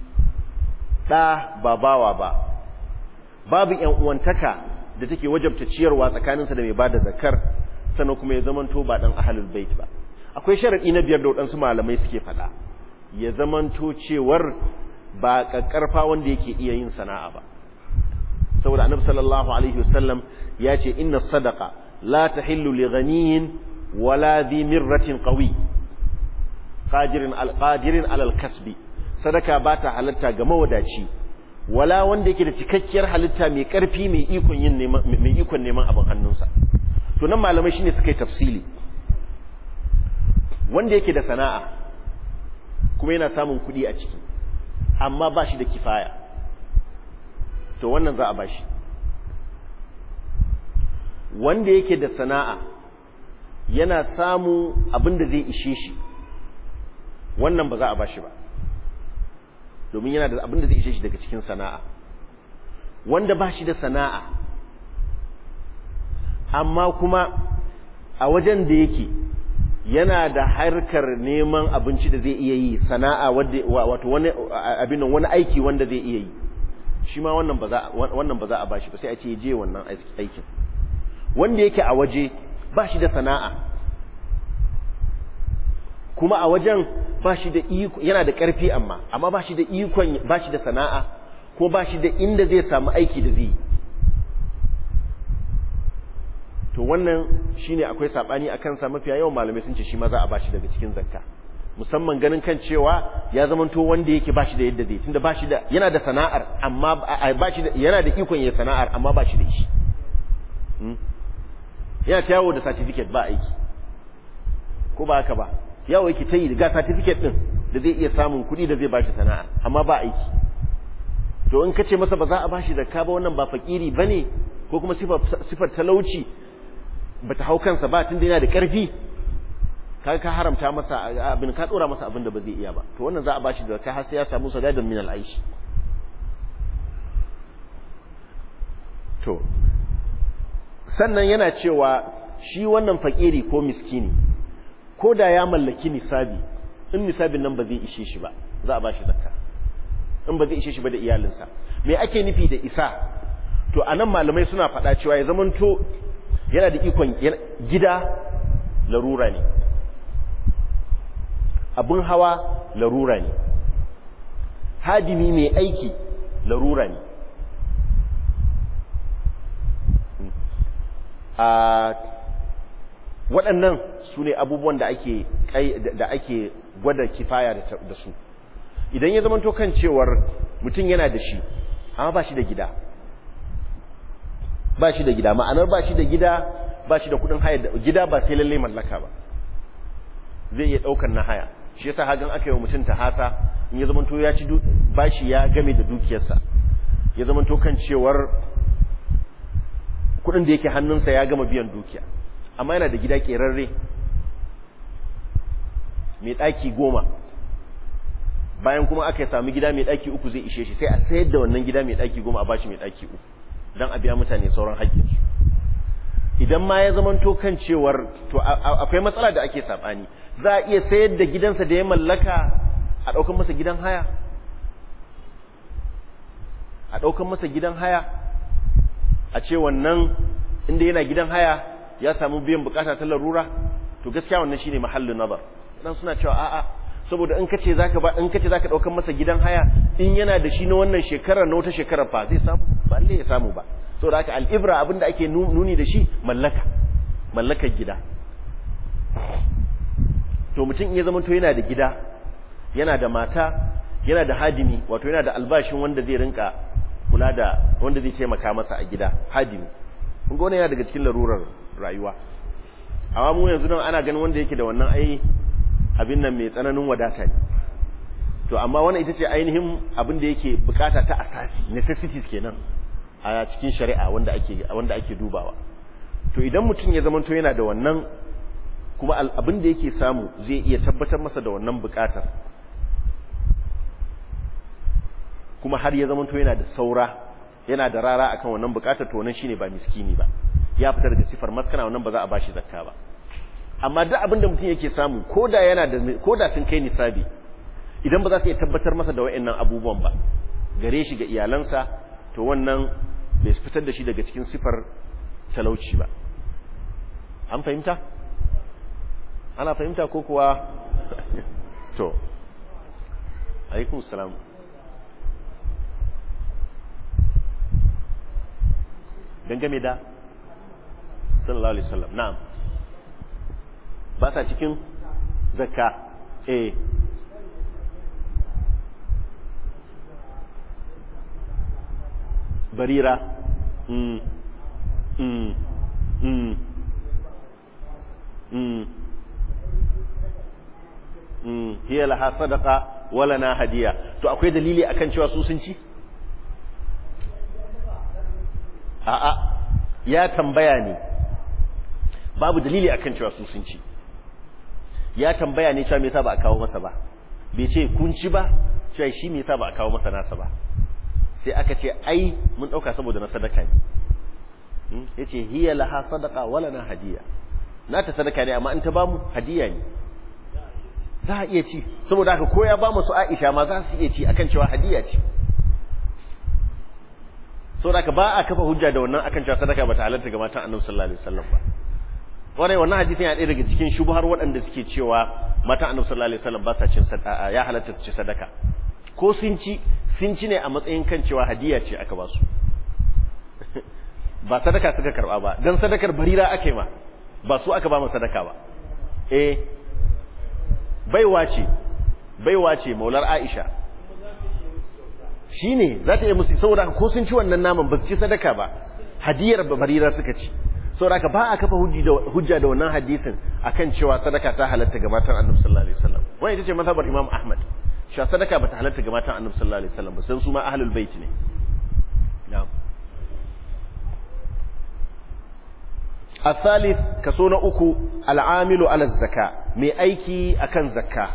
da ba bawa ba babu ƴan uwantaka da take wajabta ciyarwa tsakaninsa da mai bada zakkar sannan kuma ya zamanto ba dan ahlul bait ba akwai sharadi na biyar da wadansu malamai suke fada ya zamanto cewar ba kakkarfa wanda yake iya yin sana'a ba saboda annabi sallallahu alaihi wasallam ya ce inna sadaqa la tahillu li ghaniyin wala dhi mirratin qawi qadirin al qadirin ala al kasbi sadaka ba ta halatta ga mawadaci wala wanda yake da cikakkiyar halitta mai karfi mai ikon yin neman mai ikon neman abin hannunsa to nan malamai shine suka yi tafsili wanda yake da sana'a kuma yana samun kuɗi a ciki amma ba shi da kifaya to wannan za a ba shi. Wanda yake da sana'a yana samu abin da zai ishe shi wannan ba za a ba shi ba domin yana da abin da zai ishe shi daga cikin sana'a. Wanda ba shi da sana'a amma kuma a wajen da yake yana da harkar neman abinci da zai iya yi sana'a wato wani abin nan wani aiki wanda zai iya yi shi ma wannan ba za wannan ba za a bashi ba sai a ce je wannan aikin. Wanda yake a waje ba shi da sana'a kuma a wajen ba shi da iko yana da ƙarfi amma amma ba shi da ikon ba shi da sana'a ko ba shi da inda zai samu aiki da zai yi to wannan shine akwai sabani akan sa mafiya yawan malamai sun ce shi ma za a bashi daga cikin zakka musamman ganin kan cewa ya zamanto wanda yake bashi da yadda zai tunda bashi da yana da sana'ar amma bashi da yana da ikon yayin sana'ar amma bashi da shi yana ta yawo da certificate ba aiki ko ba haka ba yawo yake ta yi ga certificate din da zai iya samun kuɗi da zai bashi sana'a amma ba aiki to in kace masa ba za a bashi zakka ba wannan ba fakiri bane ko kuma sifar sifar talauci bata hau kansa ba tunda yana da ƙarfi kaga ka haramta masa abin ka dora masa abin da ba zai iya ba to wannan za a bashi da kai har sai ya samu sadadan min al-aish. To sannan yana cewa shi wannan fakiri ko miskini ko da ya mallaki nisabi in nisabin nan ba zai ishe shi ba za a bashi zakka in ba zai ishe shi ba da iyalinsa. Me ake nufi da isa? To anan malamai suna faɗa cewa ya zamanto yana da ikon gida larura ne, abin hawa larura ne, hadimi mai aiki larura ne. a waɗannan su ne abubuwan da ake da ake gwada kifaya da su. Idan ya zamanto kan cewar mutum yana da shi amma ba shi da gida ba shi da gida ma'anar ba shi da gida ba shi da kudin haya da gida ba sai lalle mallaka ba zai iya daukar na haya. Shi yasa hagan aka yi wa mutum tahasa in ya zamanto ya ci bashi ya game da dukiyarsa ya zamanto kan cewar kudin da yake hannunsa ya gama biyan dukiya amma yana da gida kerarre mai daki goma bayan kuma aka sami gida mai daki uku zai ishe shi sai a sayar da wannan gida mai daki goma a bashi mai daki uku don a biya mutane sauran haƙƙinsu. Idan ma ya zamanto kan cewar to akwai matsala da ake sabani za a iya sayar da gidansa da ya mallaka a ɗaukar masa gidan haya a ɗaukar masa gidan haya a ce wannan inda yana gidan haya ya samu biyan bukata ta larura to gaskiya wannan shine mahallin nazar. Dan suna cewa a'a saboda in kace zaka ba in kace zaka ɗaukar masa gidan haya in yana da shi na wannan shekarar na wata shekarar fa zai samu ba lalle ya samu ba. Saboda haka al'ibra abinda ake nuni da shi mallaka mallakar gida. To mutum in ya zama to yana da gida yana da mata yana da hadimi wato yana da albashin wanda zai rinka kula da wanda zai taimaka masa a gida hadimi kun ga wannan yana daga cikin larurar rayuwa. Amma mu yanzu nan ana ganin wanda yake da wannan ai abin nan mai tsananin wadata ne. To amma wannan ita ce ainihin abin da yake bukata ta asasi necessities kenan a cikin shari'a wanda ake wanda ake dubawa. To idan mutum ya zamanto yana da wannan kuma abin da yake samu zai iya tabbatar masa da wannan bukatar kuma har ya zamanto yana da saura yana da rara akan wannan bukatar to wannan shine ba miskini ba ya fita daga sifar maskana wannan ba za a bashi zakka ba. Amma duk abin da mutum yake samu koda yana da koda sun kai nisabi idan ba za su iya tabbatar masa da wayannan abubuwan ba gare shi ga iyalansa to wannan bai fitar da shi daga cikin sifar talauci ba. An fahimta? Ana fahimta ko kuwa to alaikum salam. Dangane da sallallahu alaihi wasallam na'am ba ta cikin zakka eh barira mm mm mm mm hiya laha sadaqa wa lana hadiya to akwai dalili akan cewa su sun ci a'a ya tambaya ne babu dalili akan cewa su sun ci ya tambaya ne cewa me yasa ba a kawo masa ba bai ce kun ci ba cewa shi me yasa ba a kawo masa nasa ba sai aka ce ai mun dauka saboda na sadaka ne yace hiya laha sadaqa wa lana hadiya na ta sadaka ne amma in ta bamu hadiya ne za a iya ci saboda haka ko ya bamu su Aisha ma za su iya ci akan cewa hadiya ce saboda haka ba a kafa hujja da wannan akan cewa sadaka bata halarta ga matan Annabi sallallahu alaihi wasallam ba wannan wannan hadisin ya ɗaya daga cikin shubhar waɗanda suke cewa matan Annabi sallallahu alaihi wasallam ba sa cin sadaka ya halarta su ci sadaka ko sun ci sun ci ne a matsayin kan cewa hadiya ce aka ba su ba sadaka suka karba ba dan sadakar barira ake ma ba su aka ba mu sadaka ba eh baiwa ce baiwa ce maular Aisha shine za ta yi musu saboda ko sun ci wannan naman ba su ci sadaka ba hadiyar barira suka ci saboda ba a kafa hujja da wannan hadisin akan cewa sadaka ta halatta ga matan Annabi sallallahu alaihi wasallam wannan ita ce mazhabar Imam Ahmad cewa sadaka bata halatta ga matan Annabi sallallahu alaihi wasallam ba sai su ma ahlul bait ne na'am الثالث كسونا أكو العامل على الزكاة مي أيكي أكن زكاة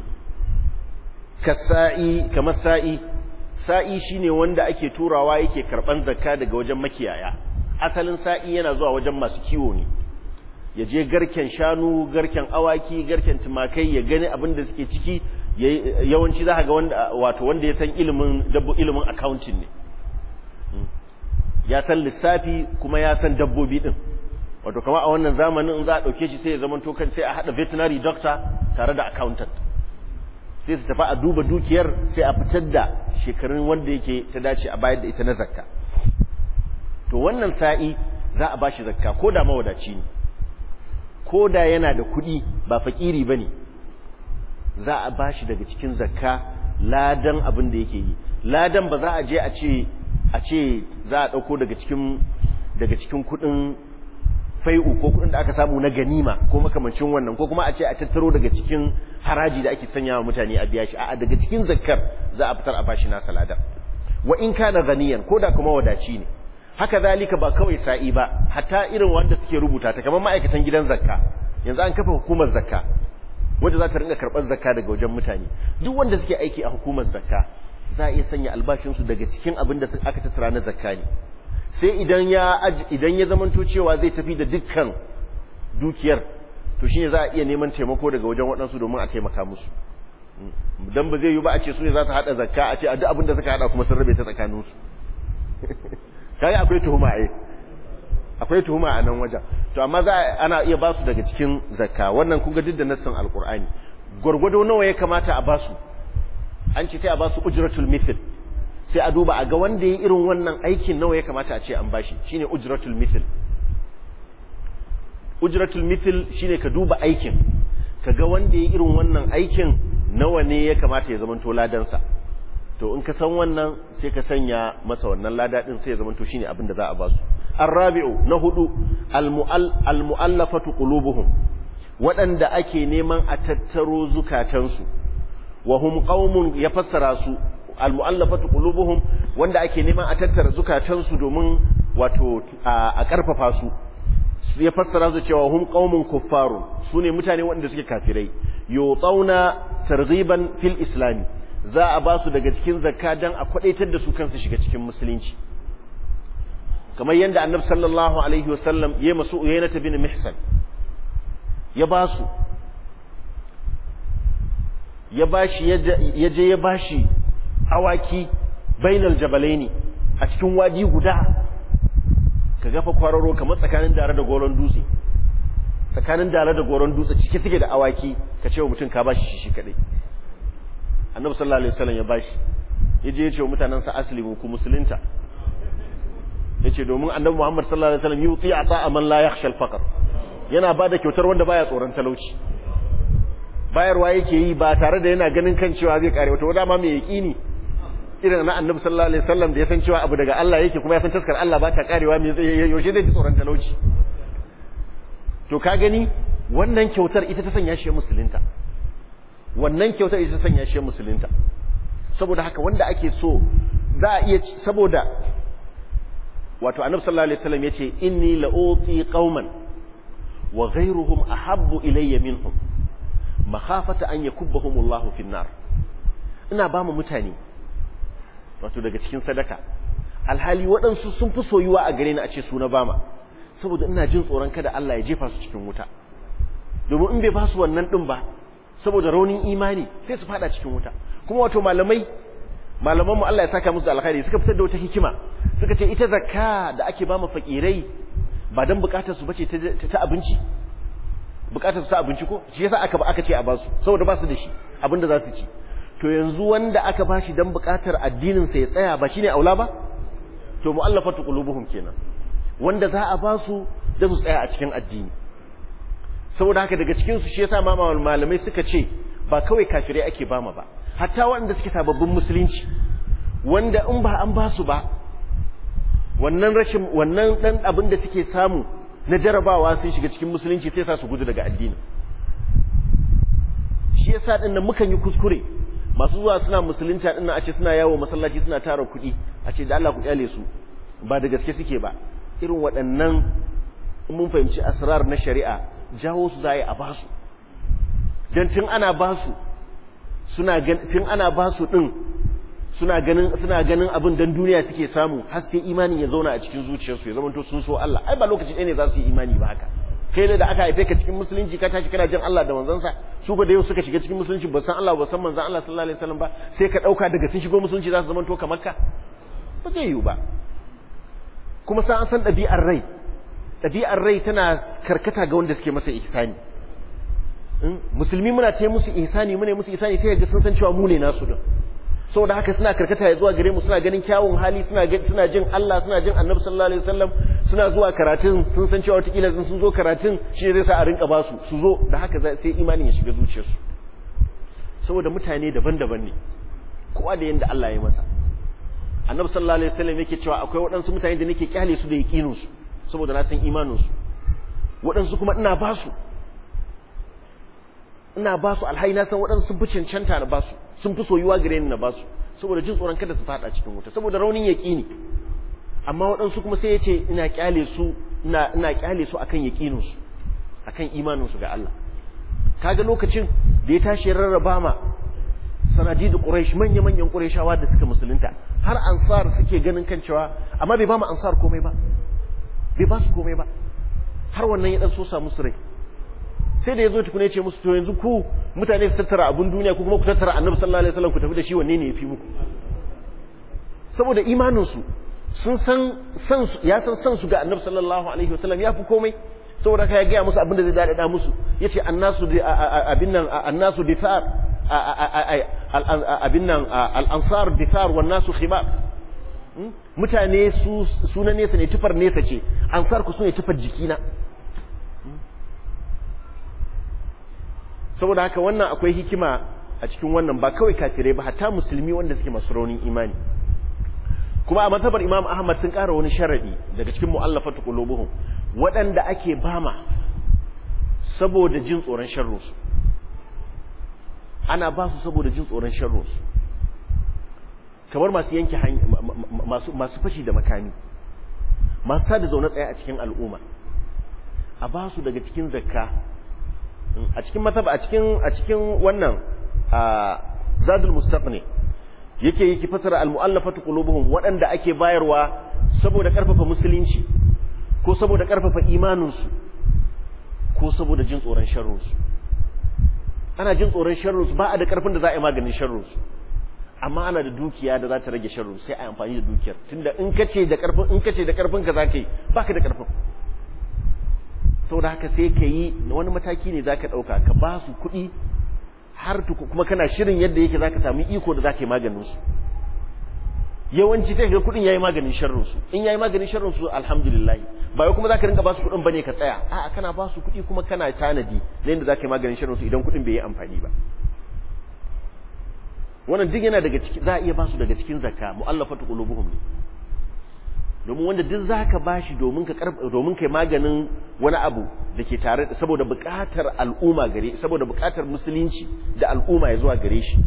كالسائي كما السائي سائي شيني wanda ake turawa yake karban zakka daga wajen makiyaya asalin sa'i yana zuwa wajen masu kiwo ne yaje garken shanu garken awaki garken tumakai ya gani abin da suke ciki yawanci za ka ga wanda wato wanda ya san ilimin dabbo ilimin accounting ne ya san lissafi kuma ya san dabbobi din wato kama a wannan zamanin in za a dauke shi sai ya zama to kan sai a hada veterinary doctor tare da accountant sai su tafi a duba dukiyar sai a fitar da shekarun wanda yake ta dace a bayar da ita na zakka to wannan sa'i za a bashi zakka ko da mawadaci ne ko da yana da kuɗi ba fakiri bane za a bashi daga cikin zakka ladan abin da yake yi ladan ba za a je a ce a ce za a dauko daga cikin daga cikin kuɗin fai'u ko kudin da aka samu na ganima ko makamancin wannan ko kuma a ce a tattaro daga cikin haraji da ake sanya wa mutane a biya shi a'a daga cikin zakkar za a fitar a bashi na salada wa in kana ganiyan ko da kuma wadaci ne haka zalika ba kawai sa'i ba hatta irin wanda suke rubuta ta kamar ma'aikatan gidan zakka yanzu an kafa hukumar zakka wanda za ta rinka karɓar zakka daga wajen mutane duk wanda suke aiki a hukumar zakka za a iya sanya albashin su daga cikin abin da aka tattara na zakka ne sai idan ya idan ya zamanto cewa zai tafi da dukkan dukiyar to shine za a iya neman taimako daga wajen waɗansu domin a taimaka musu dan ba zai yi ba a ce su ne za su hada zakka a ce a duk abin da suka hada kuma sun rabe ta tsakaninsu kai akwai tuhuma ai akwai tuhuma a nan wajen to amma za ana iya ba su daga cikin zakka wannan kun ga duk da nassin alqur'ani gurgudo nawa ya kamata a ba su an ce sai a ba su ujratul mithl sai a duba a ga wanda ya irin wannan aikin nawa ya kamata a ce an bashi shine ujratul mithl ujratul mithl shine ka duba aikin ka ga wanda ya irin wannan aikin nawa ne ya kamata ya zamanto ladansa to in ka san wannan sai ka sanya masa wannan lada din sai ya zamanto shine abin da za a basu arabi'u na hudu almu'allafatu qulubuhum wadanda ake neman a tattaro zukatansu wa hum qaumun ya fassara su almu'allafatu qulubuhum wanda ake neman a tattara zukatansu domin wato a karfafa su ya fassara su cewa hum qaumun kuffarun sune mutane wanda suke kafirai yutsauna targhiban fil islam za a ba su daga cikin zakka dan a kwadaitar da su kansu shiga cikin musulunci kamar yanda annabi sallallahu alaihi wasallam ya masu uyayna bin mihsan ya ba su ya bashi ya je ya bashi awaki bainal jabalaini a cikin wadi guda ka gafa kwararo kamar tsakanin dare da goron dutse tsakanin dare da goron dutse cike suke da awaki ka ce wa mutum ka bashi shi shi kadai annabi sallallahu alaihi wasallam ya bashi yaje ya ce wa mutanen sa aslimu ku musulunta yace domin annabi Muhammad sallallahu alaihi wasallam yuti ata man la yakhsha al-faqr yana bada kyautar wanda baya tsoron talauci bayarwa yake yi ba tare da yana ganin kan cewa zai kare wata wanda ma mai yaqini irin na annabi sallallahu alaihi wasallam da ya san cewa abu daga Allah yake kuma ya san taskar Allah ba ta karewa me yaushe zai ji tsoron talauci to ka gani wannan kyautar ita ta sanya shi musulunta wannan kyautar ita sanya shi musulunta. Saboda haka wanda ake so za a iya saboda wato annabi sallallahu alaihi wasallam yace inni la'uti qauman wa ghayruhum ahabbu ilayya minhum makhafata an yakubbahum Allahu fin nar. Ina ba mu mutane wato daga cikin sadaka alhali waɗansu sun fi soyuwa a gare ni a ce su na bama saboda ina jin tsoron kada Allah ya jefa su cikin wuta, domin in bai ba su wannan din ba saboda raunin imani sai su fada cikin wuta. Kuma wato malamai malaman mu Allah ya saka musu alkhairi suka fitar da wata hikima suka ce ita zakka da ake ba mu fakirai ba dan bukatar su bace ta ta abinci, bukatar su ta abinci ko shi yasa aka ba aka ce a ba su saboda ba su da shi abinda za su ci. To yanzu wanda aka bashi dan bukatar addinin sa ya tsaya ba shine aula ba? To mu'allafatu qulubuhum kenan, wanda za a ba su da su tsaya a cikin addini. Saboda haka daga cikin su shi yasa ma malamai suka ce ba kawai kafirai ake bama ba, hatta waɗanda suke sababbin musulunci wanda in ba an ba su ba wannan rashin wannan dan abin da suke samu na jarabawa sun shiga cikin musulunci sai sa su gudu daga addini. Shi yasa din nan mukan yi kuskure masu zuwa suna musulunta din nan a ce suna yawo masallaci suna tara kuɗi a ce da Allah ku kyale su ba da gaske suke ba. Irin waɗannan mun fahimci asrar na shari'a jawo su zai a basu dan tun ana basu suna tun ana basu din suna ganin suna ganin abin dan duniya suke samu har sai imanin ya zauna a cikin zuciyarsu ya zamanto sun so Allah. Ai ba lokaci ɗaya ne za su yi imani ba haka. Kai da aka haife ka cikin musulunci ka tashi kana jin Allah da manzansa, su ba da yau suka shiga cikin musulunci ba san Allah ba san manzon Allah sallallahu alaihi wasallam ba sai ka dauka daga sun shigo musulunci za su zamanto kamar ka, ba zai yiwu ba. Kuma sai an san ɗabi'ar rai, ɗabi'ar rai tana karkata ga wanda suke masa ihsani. Musulmi muna ta musu ihsani mune musu ihsani sai ga sun san cewa mu ne nasu din. Saboda haka suna karkata ya zuwa gare mu, suna ganin kyawun hali, suna suna jin Allah, suna jin Annabi sallallahu alaihi wasallam, suna zuwa karatun, sun san cewa wataƙila sun zo karatun shi zai sa a rinka ba su su zo, da haka sai imanin ya shiga zuciyarsu. Saboda mutane daban-daban ne, kowa da yanda Allah ya masa. Annabi sallallahu alaihi wasallam yake cewa akwai waɗansu mutane da nake kyale su da yaqinin su saboda na san imanin su, waɗansu kuma ina ba su ina ba su alhai na san waɗansu sun fi cancanta na ba su, sun fi soyuwa gare ni na ba su saboda jin tsoron kada su fada cikin wuta saboda raunin yaqini. Amma waɗansu kuma sai yace ina kyale su ina ina kyale su akan yaqinin su, akan imanin su ga Allah. Kaga lokacin da ya tashi rarraba ma sanadidu quraish manya manyan qurayshawa da suka musulunta har ansar suke ganin kan cewa amma bai ba mu ansar komai ba, bai ba su komai ba, har wannan ya dan so sa musu rai. Sai da yazo tukune ce musu to yanzu ku mutane su tattara abun duniya ku kuma ku tattara Annabi sallallahu alaihi wasallam ku tafi da shi, wanne ne yafi muku? Saboda imanin su sun san san ya san san su ga Annabi sallallahu alaihi wasallam yafi komai. Saboda kai ya ga musu abin da zai dade da musu, yace annasu abin nan annasu dithar abin nan al-ansar dithar wan nasu khimar. Mutane su sunan nesa ne, tufar nesa ce, ansar ku sune tufar jikina. Saboda haka wannan akwai hikima a cikin wannan, ba kawai kafirai ba hatta musulmi wanda suke masu raunin imani. Kuma a mazhabar Imam Ahmad sun ƙara wani sharadi daga cikin mu'allafatu qulubuhum, waɗanda ake bama saboda jin tsoron sharrinsu, ana ba su saboda jin tsoron sharrinsu, kamar masu yanke masu masu fashi da makami, masu tada zaune tsaye a cikin al'umma, a ba su daga cikin zakka. A cikin mazhab a cikin a cikin wannan zadul mustaqni yake yake fasara al-mu'allafatu qulubuhum, waɗanda ake bayarwa saboda karfafa musulunci ko saboda karfafa imaninsu ko saboda jin tsoron sharrinsu. Ana jin tsoron sharrinsu, ba a da karfin da za a yi maganin sharrinsu, amma ana da dukiya da za ta rage sharrinsu, sai a yi amfani da dukiyar, tunda in kace da karfin in kace da karfin ka zaka yi baka da karfin. Saboda haka sai ka yi wani mataki ne za ka ɗauka, ka ba su kuɗi har tuku kuma kana shirin yadda yake za ka sami iko da za ka yi maganinsu. Yawanci sai ka kuɗin ya yi maganin sharrinsu, in ya yi maganin sharrinsu alhamdulillah, ba wai kuma za ka rinka ba su kuɗin ba ne ka tsaya, a'a kana ba su kuɗi kuma kana tanadi na yadda za ka yi maganin sharrinsu idan kuɗin bai yi amfani ba. Wannan duk yana daga ciki, za a iya ba su daga cikin zakka, mu'allafatu qulubuhum ne. domin wanda duk zaka bashi domin ka domin kai maganin wani abu da ke tare saboda buƙatar al'umma gare saboda buƙatar musulunci da al'umma ya zuwa gare shi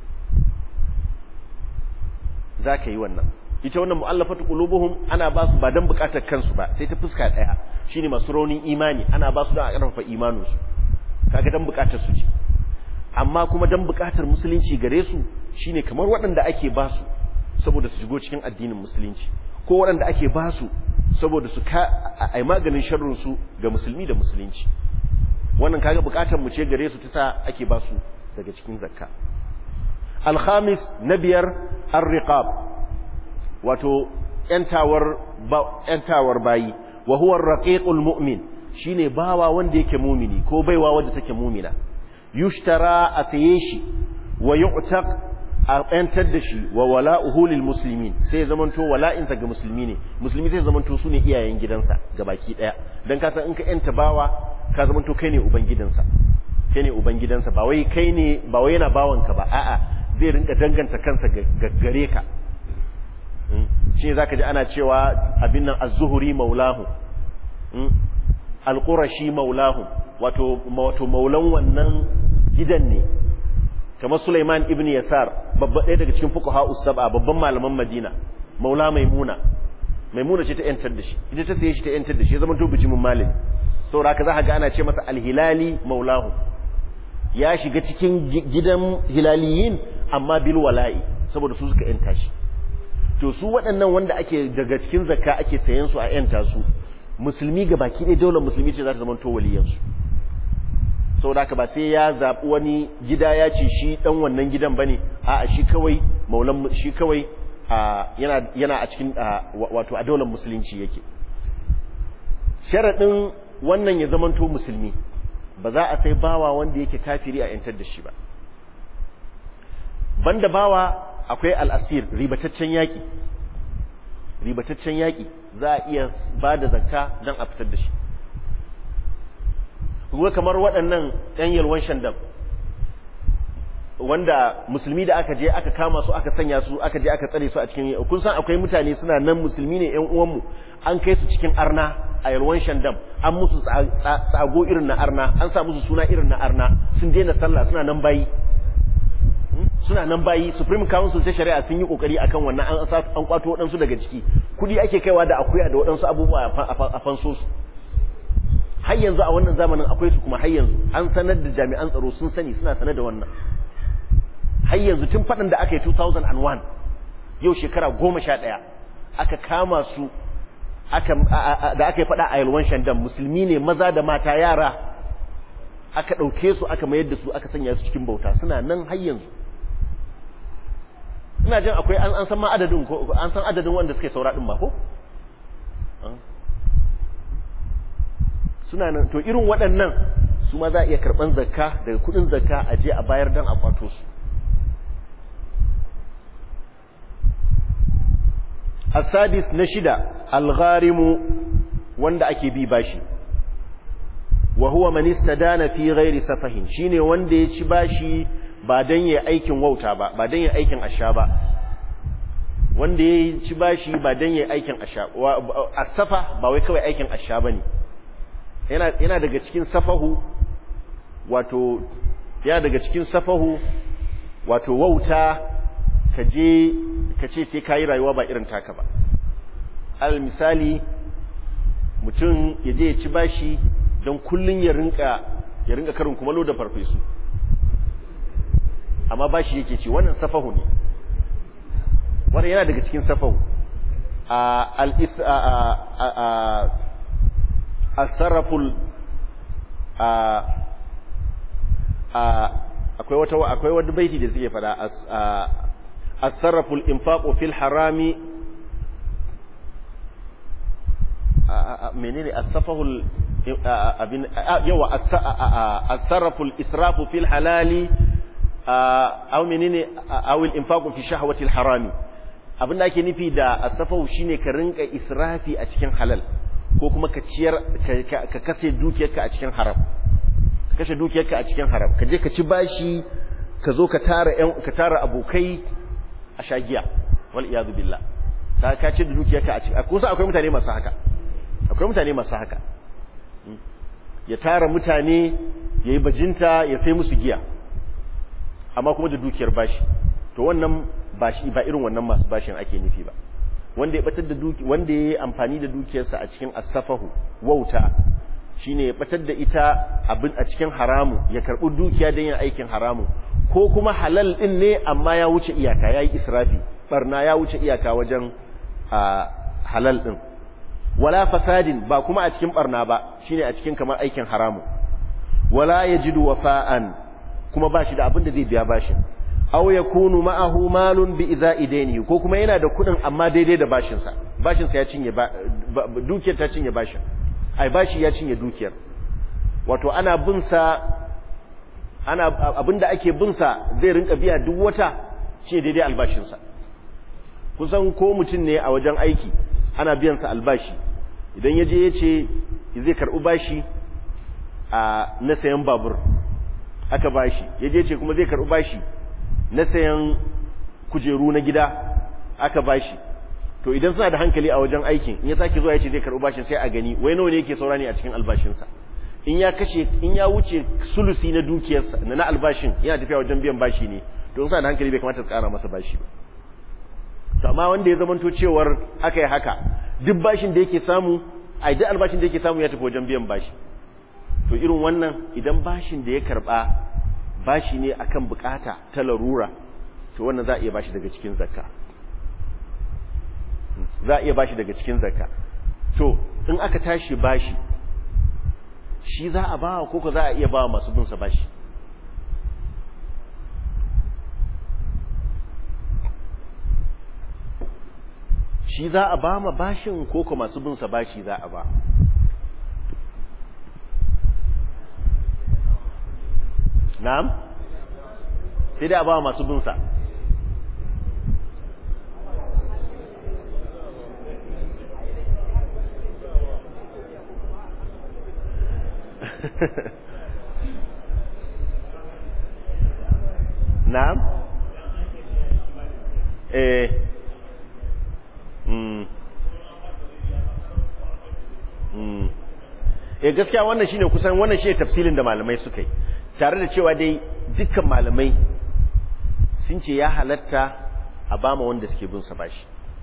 zaka yi wannan ita wannan mu'allafatu qulubuhum ana ba su ba dan buƙatar kansu ba sai ta fuska daya shine masu raunin imani ana ba su don a ƙarfafa imaninsu kaga dan buƙatar su ce amma kuma dan buƙatar musulunci gare su shine kamar waɗanda ake ba su saboda su shigo cikin addinin musulunci ko waɗanda ake ba su saboda su ka ai maganin sharrin su ga musulmi da musulunci wannan kaga buƙatar mu ce gare su ta sa ake ba su daga cikin zakka al-khamis na biyar ar-riqab wato yantawar yantawar bayi wa huwa ar-raqiqul mu'min shine bawa wanda yake mumini ko baiwa wanda take mumina yushtara a saye shi wa yu'taq a yantar da shi wa wala'uhu lil muslimin sai zamanto wala'insa ga musulmi ne musulmi sai zamanto su ne iyayen gidansa gabaki daya dan ka san in ka yanta bawa ka zamanto kai ne uban gidansa kai ne uban gidansa ba wai kai ne ba wai yana bawanka ba a'a zai rinka danganta kansa gare ka shi zaka ji ana cewa abin nan az-zuhri maulahu al-qurashi maulahu wato wato maulan wannan gidan ne kamar Sulaiman ibn Yasar babba ɗaya daga cikin fuqaha us-sab'a babban malaman Madina maula maimuna maimuna ce ta yantar da shi ita ta saye shi ta yantar da shi zaman to bijimin malami saboda haka zaka ga ana ce masa al-hilali maulahu ya shiga cikin gidan hilaliyin amma bil wala'i saboda su suka yanta shi to su waɗannan wanda ake daga cikin zakka ake sayen su a yanta su musulmi ga baki ɗaya daular musulmi ce za ta zama to waliyansu saboda haka ba sai ya zaɓi wani gida ya ce shi ɗan wannan gidan ba ne a shi kawai maulan shi kawai yana a cikin wato a daular musulunci yake sharaɗin wannan ya zama to musulmi ba za a sai bawa wanda yake kafiri a yantar da shi ba banda bawa akwai al'asir ribataccen yaƙi ribataccen yaƙi za a iya ba da zakka don a fitar da shi kuma kamar waɗannan ɗan yalwan shandam wanda musulmi da aka je aka kama su aka sanya su aka je aka tsare su a cikin kun san akwai mutane suna nan musulmi ne ƴan uwanmu an kai su cikin arna a yalwan shandam an musu tsago irin na arna an sa musu suna irin na arna sun daina sallah suna nan bayi suna nan bayi supreme council ta shari'a sun yi kokari akan wannan an an kwato waɗansu daga ciki kudi ake kaiwa da akuya da waɗansu abubuwa a fanso su har yanzu a wannan zamanin akwai su kuma har yanzu an sanar da jami'an tsaro sun sani suna sanar da wannan har yanzu tun faɗin da aka yi two thousand one yau shekara goma sha ɗaya aka kama su aka da aka yi faɗa a yalwan shandam musulmi ne maza da mata yara aka ɗauke su aka mayar da su aka sanya su cikin bauta suna nan har yanzu ina jin akwai an san ma adadin ko an san adadin wanda suke saura din ma ko suna nan to irin waɗannan su ma za a iya karɓan zakka daga kuɗin zakka a je a bayar dan a kwato su asadis na shida algharimu wanda ake bi bashi wa huwa man istadana fi ghairi safahin shine wanda ya ci bashi ba dan yayi aikin wauta ba ba dan yayi aikin asha ba wanda ya ci bashi ba dan yayi aikin asha asafa ba wai kawai aikin asha bane yana yana daga cikin safahu wato yana daga cikin safahu wato wauta kaje kace sai kai rayuwa ba irin taka ba al misali mutum yaje ya ci bashi don kullun ya rinka ya rinka karin kumalo da farfesu amma bashi yake ci wannan safahu ne wannan yana daga cikin safahu al as-sarful akwai wata akwai wani baiti da suke fada as-sarful infaqu fil harami menene as-safahul abin yawa as-sarful israfu fil halali aw menene aw al-infaqu fi shahwati al-harami abinda ake nufi da as-safahu shine ka rinka israfi a cikin halal ko kuma ka ciyar ka kase dukiyarka a cikin haram ka kashe dukiyarka a cikin haram ka je ka ci bashi ka zo ka tara ka tara abokai a shagiya wal iyad billah ka ka ce da dukiyarka a cikin kusa akwai mutane masu haka akwai mutane masu haka ya tara mutane ya yi bajinta ya sai musu giya amma kuma da dukiyar bashi to wannan bashi ba irin wannan masu bashin ake nufi ba wanda ya batar da duki wanda ya yi amfani da dukiyarsa a cikin asafahu wauta shine ya batar da ita abin a cikin haramu ya karbi dukiya don yin aikin haramu ko kuma halal din ne amma ya wuce iyaka yayi israfi barna ya wuce iyaka wajen halal din wala fasadin ba kuma a cikin barna ba shine a cikin kamar aikin haramu wala yajidu wafa'an kuma bashi da abin da zai biya bashin aw yakunu ma'ahu malun bi iza'idaini ko kuma yana da kudin amma daidai da bashin sa bashin sa ya cinye dukiyar ta cinye bashin ai bashi ya cinye dukiyar wato ana bin sa ana abinda ake bin sa zai rinka biya duk wata ce daidai albashin sa kusan ko mutum ne a wajen aiki ana biyan sa albashi idan yaje yace zai karbi bashi a na sayan babur aka bashi yaje ce kuma zai karbi bashi na sayan kujeru na gida aka bashi to idan suna da hankali a wajen aikin in ya sake zuwa yace zai karbi bashin sai a gani wai nawa ne yake saura ne a cikin albashin sa in ya kashe in ya wuce sulusi na dukiyarsa na albashin yana tafiya wajen biyan bashi ne to in suna da hankali bai kamata su kara masa bashi ba to amma wanda ya zamanto cewar aka yi haka duk bashin da yake samu ai duk albashin da yake samu ya tafi wajen biyan bashi to irin wannan idan bashin da ya karba bashi ne akan bukata ta larura to wannan za a iya bashi daga cikin zakka za a iya bashi daga cikin zakka to in aka tashi bashi shi za a ba ko ko za a iya ba masu bin sa bashi shi za a ba ma bashin ko ko masu bin sa bashi za a ba na'am sai dai a ba masu bin sa na'am eh mm mm eh gaskiya wannan shine kusan wannan shine tafsilin da malamai suka yi tare da cewa dai dukkan malamai sun ce ya halatta a bama wanda suke bin sa bashi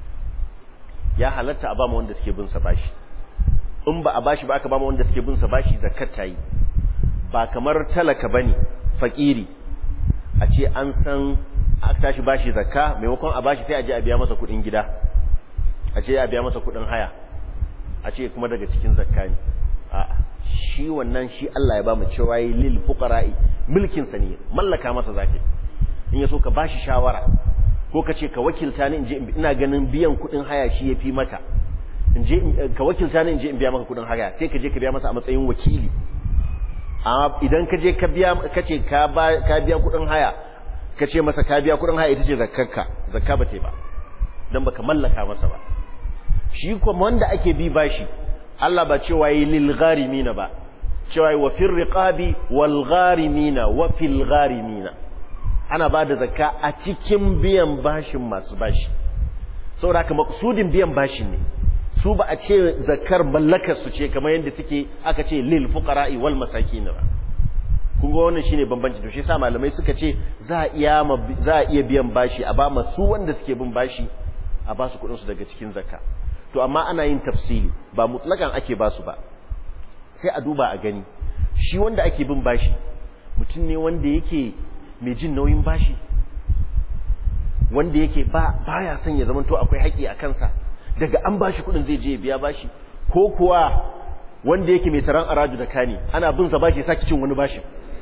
ya halatta a bama wanda suke bin sa bashi in ba a bashi ba aka bama wanda suke bin sa bashi zakat ta yi ba kamar talaka bane fakiri a ce an san aka tashi bashi zakka maimakon a bashi sai a je a biya masa kudin gida a ce a biya masa kudin haya a ce kuma daga cikin zakka ne a'a shi wannan shi Allah ya ba mu cewa yi lil fuqara'i mulkin sa ne mallaka masa zaki in yaso ka bashi shawara ko ka ce ka wakilta ni in je ina ganin biyan kudin haya shi yafi maka in je ka wakilta ni in je in biya maka kudin haya sai ka je ka biya masa a matsayin wakili amma idan ka je ka biya ka ce ka ba ka biya kudin haya ka ce masa ka biya kudin haya ita ce zakkarka zakka ba ta ba dan baka mallaka masa ba shi kuma wanda ake bi bashi Allah ba cewa yi lil gharimina ba cewa yi wa fil riqabi wal gharimina wa fil gharimina ana bada zakka a cikin biyan bashin masu bashi saboda haka maksudin biyan bashin ne su ba a ce zakkar mallakar su ce kamar yadda suke aka ce lil fuqara'i wal masakin ba kun ga wannan shine bambanci to shi yasa malamai suka ce za a iya za a iya biyan bashi a ba masu wanda suke bin bashi a ba su kudin su daga cikin zakka to amma ana yin tafsili ba mutlakan ake ba su ba sai a duba a gani shi wanda ake bin bashi mutum ne wanda yake mai jin nauyin bashi wanda yake ba baya son ya zamanto akwai haƙi a kansa daga an bashi kudin zai je ya biya bashi ko kuwa wanda yake mai taran araju da kani ana bin sa bashi saki cin wani bashi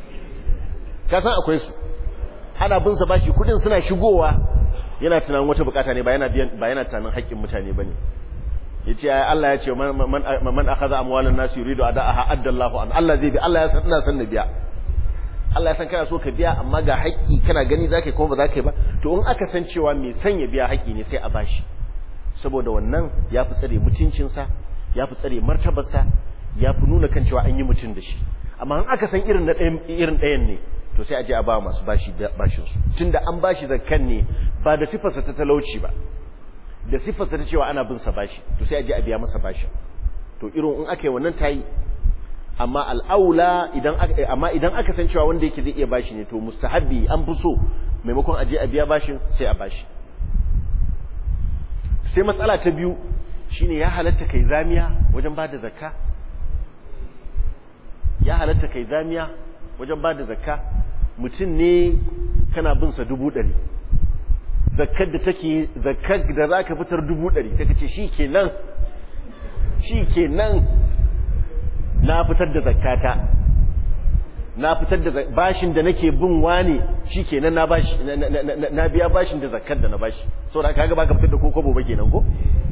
ka san akwai su ana bin sa bashi kudin suna shigowa yana tunanin wata bukata ne ba yana biyan ba yana tunanin haƙƙin mutane bane yace ai Allah ya ce man man akhadha amwalan nas yuridu adaaha addallahu an Allah zai bi Allah ya san ina san na biya Allah ya san kana so ka biya amma ga haƙƙi kana gani zaka ko ba zaka yi ba to in aka san cewa me san ya biya haƙƙi ne sai a bashi saboda wannan yafi tsare mutuncin sa yafi tsare martabar sa yafi nuna kan cewa an yi mutun da shi amma in aka san irin na ɗayan irin ɗayan ne to sai a je a ba masu bashi bashin su tunda an bashi zakkan ne ba da sifarsa ta talauci ba da sifarsa ta cewa ana bin sa bashi to sai a je a biya masa bashi to irin in aka yi wannan tayi amma al'aula idan aka amma idan aka san cewa wanda yake zai iya bashi ne to mustahabbi an fi so maimakon a je a biya bashin sai a bashi sai matsala ta biyu shine ya halatta kai zamiya wajen bada zakka ya halatta kai zamiya wajen bada zakka mutum ne kana bin sa dubu ɗari zakkar da take zakkar da zaka fitar dubu ɗari take ce shikenan shikenan na fitar da zakkata na fitar da bashin da nake bin wani shikenan na bashi na biya bashin da zakkar da na bashi saboda kaga baka fitar da kokobo ba kenan ko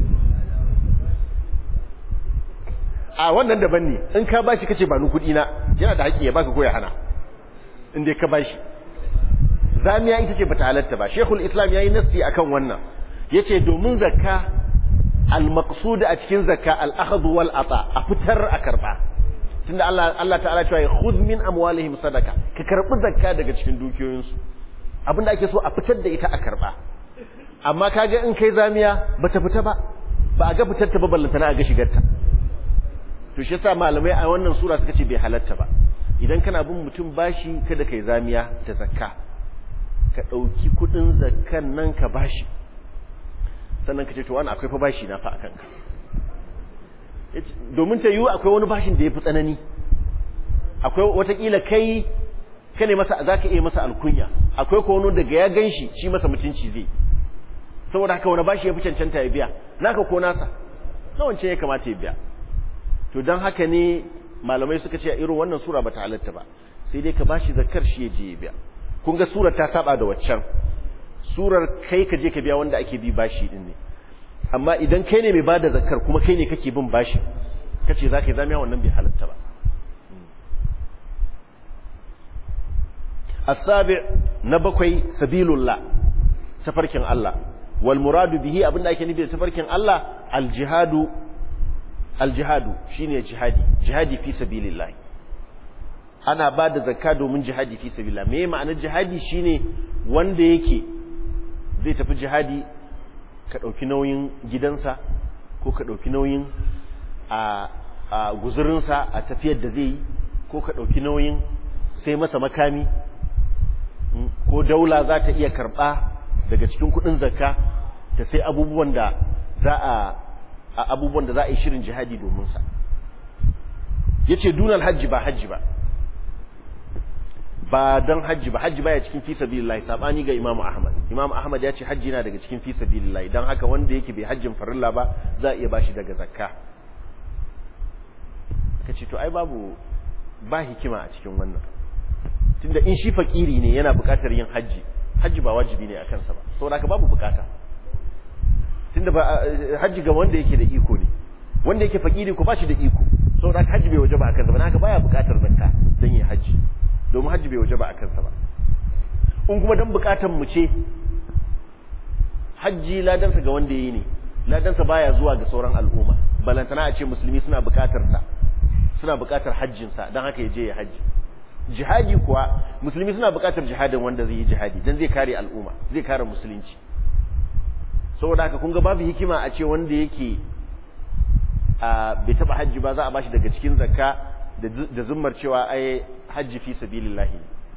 a wannan daban ne in ka bashi kace ba ni kudi na yana da haƙƙi ya baka ko ya hana in dai ka bashi zamiya ita ce bata halatta ba Sheikhul Islam yayi nassi akan wannan yace domin zakka al-maqsud a cikin zakka al-akhdh wal ata a fitar a karba tunda Allah Allah ta'ala cewa khudh min amwalihim sadaka ka karbi zakka daga cikin dukiyoyinsu abinda ake so a fitar da ita a karba amma kaga in kai zamiya bata fita ba ba a ga fitar ta ba ballantana a ga shigar ta to shi yasa malamai a wannan sura suka ce bai halatta ba idan kana bin mutum bashi kada kai zamiya da zakka ka dauki kudin zakkan nan ka bashi sannan ka ce to wani akwai fa bashi na fa akan ka domin ta yiwu akwai wani bashin da ya fi tsanani akwai watakila kai ka ne masa za ka iya masa alkunya akwai ko wani daga ya gan shi shi masa mutunci zai saboda haka wani bashi ya fi cancanta ya biya naka ko nasa na wancan ya kamata ya biya to don haka ne malamai suka ce a irin wannan sura ba ta halatta ba sai dai ka bashi zakar shi ya je ya biya kun ga surar ta saba da waccan surar kai ka je ka biya wanda ake bi bashi din ne amma idan kai ne mai bada zakar kuma kai ne kake bin bashi kace zaka yi zamiya wannan bai halatta ba as-sabi na bakwai sabilullah tafarkin Allah wal muradu bihi abinda ake nufi da tafarkin Allah al-jihadu al-jihadu shine jihadi jihadi fi sabilillah ana bada zakka domin jihadi fi sabilillah me ma'anar jihadi shine wanda yake zai tafi jihadi ka ɗauki nauyin gidansa ko ka ɗauki nauyin a guzurinsa a tafiyar da zai yi ko ka ɗauki nauyin sai masa makami ko daula za ta iya karɓa daga cikin kuɗin zakka ta sai abubuwan da za a abubuwan da za a yi shirin jihadi domin sa yace dunal hajji ba hajji ba ba don hajji ba hajji baya cikin fi sabilillah sabani ga Imam Ahmad Imam Ahmad ya ce hajji na daga cikin fi sabilillah dan haka wanda yake bai hajjin farilla ba za a iya bashi daga zakka kace to ai babu ba hikima a cikin wannan tunda in shi fakiri ne yana buƙatar yin hajji hajji ba wajibi ne akan sa ba saboda haka babu buƙata tunda ba hajji ga wanda yake da iko ne wanda yake fakiri ko bashi da iko saboda haka hajji bai wajaba akan sa ba haka baya buƙatar zakka dan yin hajji domin hajji bai waje ba a kansa ba in kuma don bukatan mu ce hajji ladansa ga wanda yi ne ladansa baya zuwa ga sauran al'umma balantana a ce musulmi suna bukatarsa suna bukatar hajjinsa don haka ya je ya hajji jihadi kuwa musulmi suna bukatar jihadin wanda zai yi jihadi don zai kare al'umma zai kare musulunci saboda haka kun ga babu hikima a ce wanda yake bai taba hajji ba za a bashi daga cikin zakka da zummar cewa ai hajji fi sabilillahi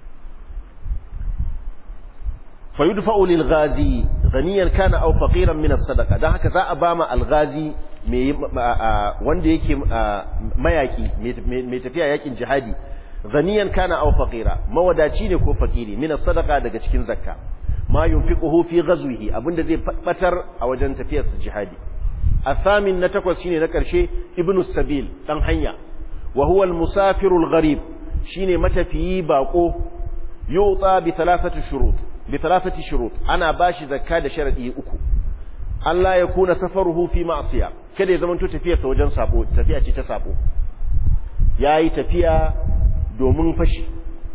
fayudfa'u lil ghazi ghaniyan kana aw faqiran min as-sadaqa dan haka za a ba ma al-ghazi wanda yake mayaki mai tafiya yakin jihadi ghaniyan kana aw faqira mawadaci ne ko fakiri min as-sadaqa daga cikin zakka ma yunfiquhu fi ghazwihi abinda zai batar a wajen tafiyar sa jihadi athamin na takwas shine na karshe ibnu sabil dan hanya wa huwa al-musafiru al-gharib shine matafiyi bako yuta bi thalathati shurut bi thalathati shurut ana bashi zakka da sharadi uku Allah ya kuna safaruhu fi ma'siya kada ya zamanto tafiyar sa wajen sabo tafiya ce ta sabo yayi tafiya domin fashi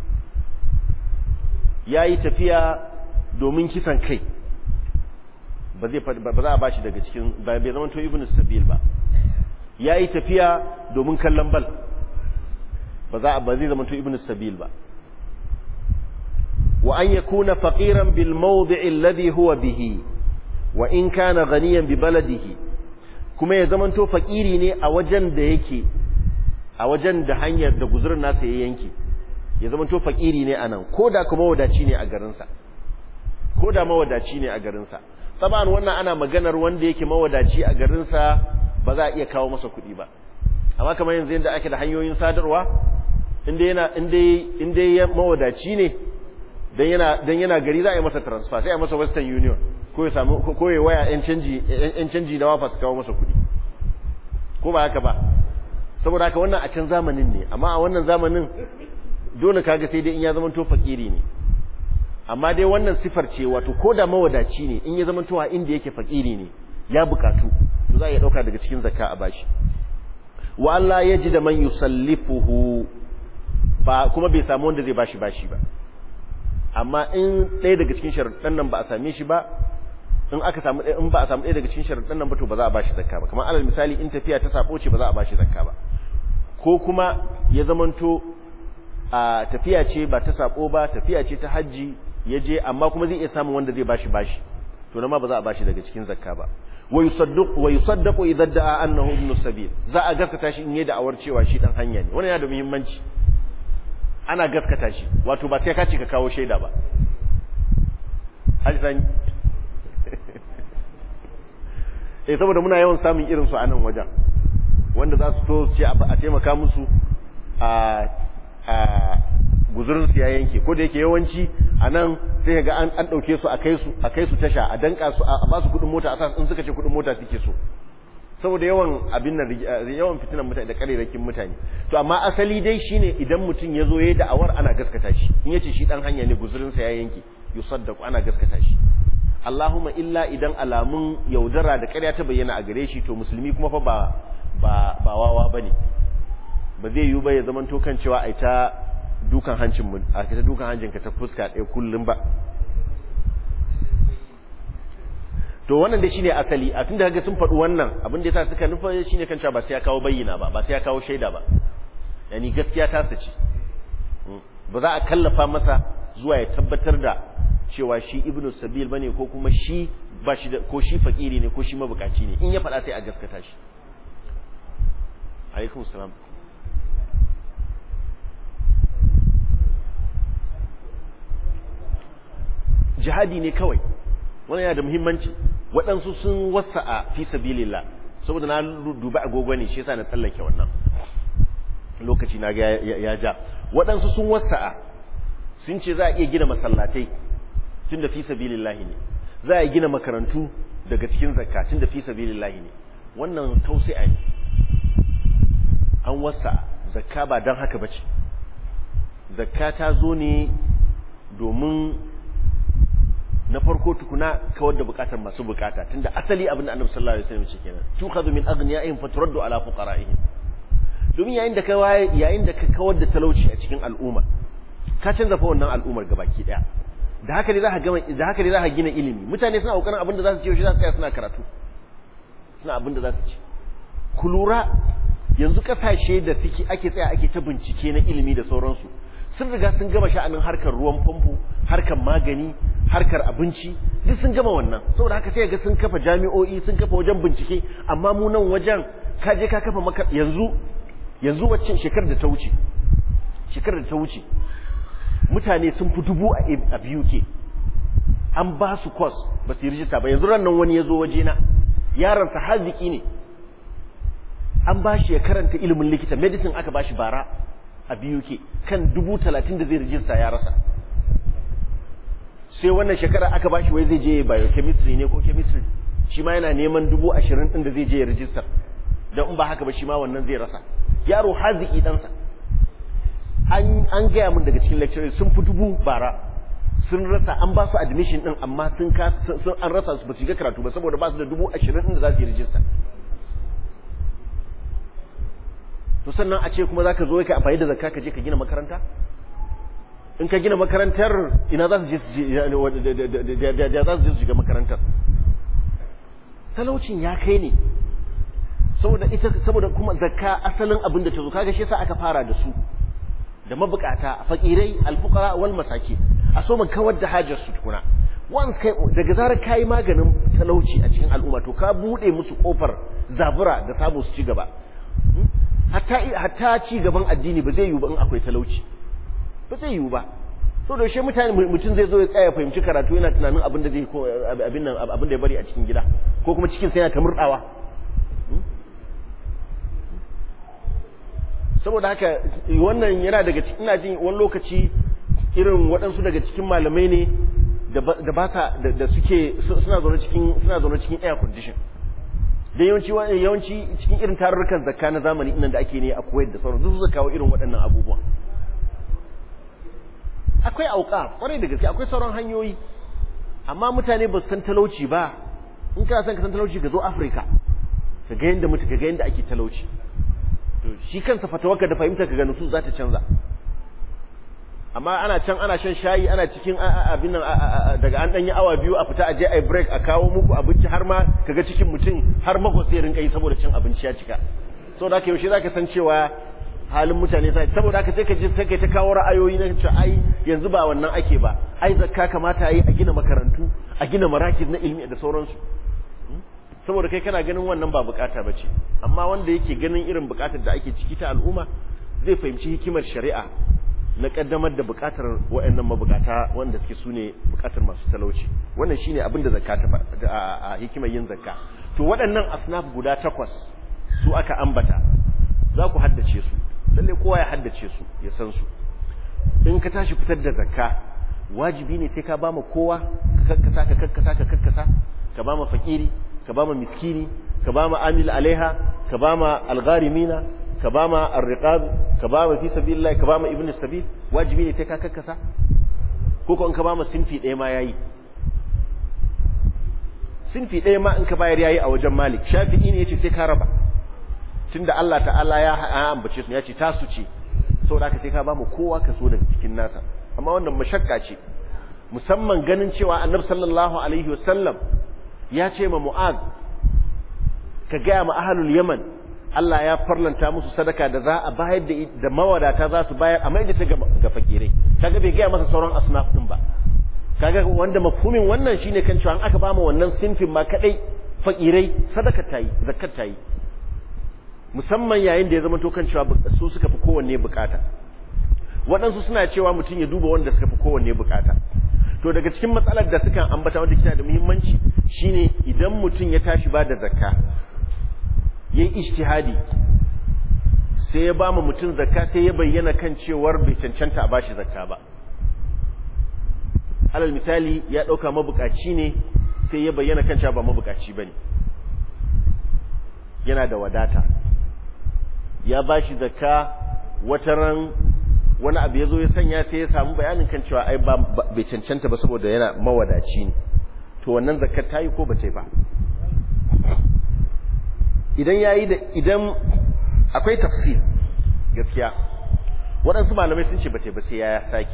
yayi tafiya domin kisan kai ba zai ba za a bashi daga cikin ba bai zamanto ibnu sabil ba yayi tafiya domin kallon bal ba za a ba zai zamanto ibnu sabil ba wa an yakuna faqiran bil mawdi' alladhi huwa bihi wa in kana ghaniyan bi baladihi kuma ya zamanto fakiri ne a wajen da yake a wajen da hanyar da guzurin nasa ya yanke ya zamanto fakiri ne anan koda kuma wadaci ne a garin sa koda mawadaci ne a garin sa saban wannan ana maganar wanda yake mawadaci a garin sa ba za a iya kawo masa kuɗi ba amma kamar yanzu yanda ake da hanyoyin sadarwa inda yana inda inda ya mawadaci ne dan yana dan yana gari za a yi masa transfer sai a masa Western Union ko ya samu ko ya waya yan canji yan canji da wafa su kawo masa kuɗi ko ba haka ba saboda haka wannan a can zamanin ne amma a wannan zamanin dole kaga sai dai in ya zama to fakiri ne amma dai wannan sifar ce wato koda mawadaci ne in ya zama to a inda yake fakiri ne ya bukatu to za a iya dauka daga cikin zakka a bashi wa Allah yaji da man yusallifuhu ba kuma bai samu wanda zai bashi bashi ba amma in ɗaya daga cikin sharuɗan nan ba a same shi ba in aka samu in ba a samu ɗaya daga cikin sharuɗan nan ba to ba za a bashi zakka ba kamar alal misali in tafiya ta sabo ce ba za a bashi zakka ba ko kuma ya zamanto a tafiya ce ba ta sabo ba tafiya ce ta haji ya je amma kuma zai iya samun wanda zai bashi bashi to nan ma ba za a bashi daga cikin zakka ba wa yusaddaq wa yusaddaqu idza da'a annahu ibn sabil za a gaskata shi in yayi da'awar cewa shi dan hanya ne wannan yana da muhimmanci ana gaskata shi wato ba sai ka ce ka kawo shaida ba hajjan eh saboda muna yawan samun irin su a nan wajen wanda za su to ce a taimaka musu a a guzurin su ya yanke ko da yake yawanci a nan sai ga an an dauke su a kai su a kai su tasha a danka su a ba su kudin mota a in suka ce kudin mota suke so saboda yawan abin nan yawan fitinan mutane da karerakin mutane to amma asali dai shine idan mutum yazo yayin da'awar ana gaskata shi in yace shi dan hanya ne guzurin sa ya yanke yusaddaqu ana gaskata shi Allahumma illa idan alamun yaudara da ƙarya ta bayyana a gare shi to musulmi kuma fa ba ba ba wawa bane ba zai yi ba ya zaman to kan cewa ai ta dukan hancin mu a ta dukan hancin ka ta fuska ɗaya kullum ba to wannan dai shine asali a tunda kaga sun faɗi wannan abin da yasa suka nufa shine kan cewa ba sai ya kawo bayyana ba ba sai ya kawo shaida ba yani gaskiya ta sace ba za a kallafa masa zuwa ya tabbatar da cewa shi ibnu sabil bane ko kuma shi ba shi ko shi fakiri ne ko shi mabukaci ne in ya faɗa sai a gaskata shi alaikum salam jihadi ne kawai wannan yana da muhimmanci waɗansu sun wasa'a fi sabilillah saboda na duba agogo ne shi yasa na tsallake wannan lokaci na ga ya ja waɗansu sun wasa'a sun ce za a iya gina masallatai tunda fi sabilillah ne za a gina makarantu daga cikin zakka tunda fi sabilillah ne wannan tausi'a ne an wasa zakka ba dan haka bace zakka ta zo ne domin na farko tukuna kawar da bukatar masu bukata tunda asali abin da Annabi sallallahu alaihi wasallam ce kenan tukhadhu min aghniyaihim faturaddu ala fuqara'ihim domin yayin da ka yayin da ka kawar da talauci a cikin al'umma ka canza fa wannan al'ummar gabaki daya da haka ne za ka gama da haka ne za ka gina ilimi mutane suna kokarin abin da za su ce shi za su tsaya suna karatu suna abin da za su ci ku lura yanzu kasashe da suke ake tsaya ake ta bincike na ilimi da sauransu sun riga sun gama sha'anin harkar ruwan famfo harkar magani harkar abinci duk sun gama wannan saboda haka sai ga sun kafa jami'o'i sun kafa wajen bincike amma mu nan wajen ka je ka kafa maka yanzu yanzu wacce shekarar da ta wuce shekarar da ta wuce mutane sun fi dubu a biyu ke an ba su course ba su yi rijista ba yanzu ran nan wani ya zo waje na yaransa haziki ne an ba shi ya karanta ilimin likita medicine aka ba shi bara a biyu ke kan dubu talatin da zai rijista ya rasa sai wannan shekara aka ba shi wai zai je biochemistry ne ko chemistry shi ma yana neman dubu ashirin ɗin da zai je ya rijistar don in ba haka ba shi ma wannan zai rasa yaro haziki ɗansa an gaya min daga cikin lecturers sun fi dubu bara sun rasa an ba su admission ɗin amma sun an rasa su ba su ga karatu ba saboda ba su da dubu ashirin ɗin da za su yi rijista to sannan a ce kuma za ka zo ka amfani da zakka ka je ka gina makaranta in ka gina makarantar ina za su je su shiga makarantar talaucin ya kai ne saboda ita saboda kuma zakka asalin abin da ta zo kaga shi yasa aka fara da su da mabukata fakirai alfuqara wal masaki a so man kawar da hajar su tukuna once kai daga zarar kai maganin talauci a cikin al'umma to ka bude musu kofar zabura da sabo su ci gaba hatta hatta ci gaban addini ba zai yiwu ba in akwai talauci ba zai yiwu ba so da shi mutane mutum zai zo ya tsaya fahimci karatu yana tunanin abin da zai ko abin nan abin da ya bari a cikin gida ko kuma cikin sai yana ta murdawa saboda haka wannan yana daga cikin ina jin wani lokaci irin waɗansu daga cikin malamai ne da ba sa da suke suna zaune cikin suna zaune cikin air condition da yawanci yawanci cikin irin tarurrukan zakka na zamani inda ake ne a Kuwait da sauran duk su kawo irin waɗannan abubuwa akwai auka kwarai da gaske akwai sauran hanyoyi amma mutane ba su san talauci ba in kana son ka san talauci ka zo Africa ka ga yanda mutu ka ga yanda ake talauci to shi kansa fatawarka da fahimta ka ga nusu za ta canza amma ana can ana shan shayi ana cikin abin nan daga an danyi awa biyu a fita a je ai break a kawo muku abinci har ma kaga cikin mutum har mako sai rinka yi saboda cin abinci ya cika saboda haka yaushe zaka san cewa halin mutane sai saboda haka sai ka je sai kai ta kawo ra'ayoyi na cewa ai yanzu ba wannan ake ba ai zakka kamata a yi a gina makarantu a gina marakiz na ilimi da sauransu saboda kai kana ganin wannan ba bukata bace amma wanda yake ganin irin bukatar da ake ciki ta al'umma zai fahimci hikimar shari'a na kaddamar da bukatar waɗannan mabukata wanda suke sune bukatar masu talauci wannan shine abin da zakka ta a hikimar yin zakka to waɗannan asnaf guda takwas su aka ambata za ku haddace su lalle kowa ya haddace su ya san su in ka tashi fitar da zakka wajibi ne sai ka ba mu kowa ka kakkasa ka kakkasa ka kakkasa ka ba mu fakiri ka ba mu miskini ka ba mu amil alaiha ka ba mu algharimina ka ba mu arriqab ka ba mu fi sabilillah ka ba mu ibnu sabil wajibi ne sai ka kakkasa ko ko in ka ba mu sinfi ɗaya ma yayi sinfi ɗaya ma in ka bayar yayi a wajen Malik Shafi'i ne yace sai ka raba tunda Allah ta'ala ya ambace su ya ce tasu ce saboda haka sai ka ba mu kowa kaso daga cikin nasa amma wannan mashakka ce musamman ganin cewa Annabi sallallahu alaihi wasallam ya ce ma Mu'az ka ga ma ahlul Yaman Allah ya farlanta musu sadaka da za a bayar da da mawadata za su bayar amma inda ta ga fakirai kaga bai ga masa sauran asnaf din ba kaga wanda mafhumin wannan shine kan cewa an aka ba mu wannan sinfin ma kadai fakirai sadaka tayi zakat tayi musamman yayin da ya zama to kan cewa su suka fi kowanne bukata waɗansu suna cewa mutum ya duba wanda suka fi kowanne bukata to daga cikin matsalar da suka ambata wanda kina da muhimmanci shine idan mutum ya tashi ba da zakka yayi ijtihadi sai ya ba mu mutum zakka sai ya bayyana kan cewar bai cancanta a bashi zakka ba alal misali ya dauka mabukaci ne sai ya bayyana kan cewa ba mabukaci bane yana da wadata ya bashi zakka wataran wani abu yazo ya sanya sai ya samu bayanin kan cewa ai ba bai cancanta ba saboda yana mawadaci ne to wannan zakkar tayi ko bace ba idan yayi da idan akwai tafsir gaskiya waɗansu malamai sun ce bace ba sai ya saki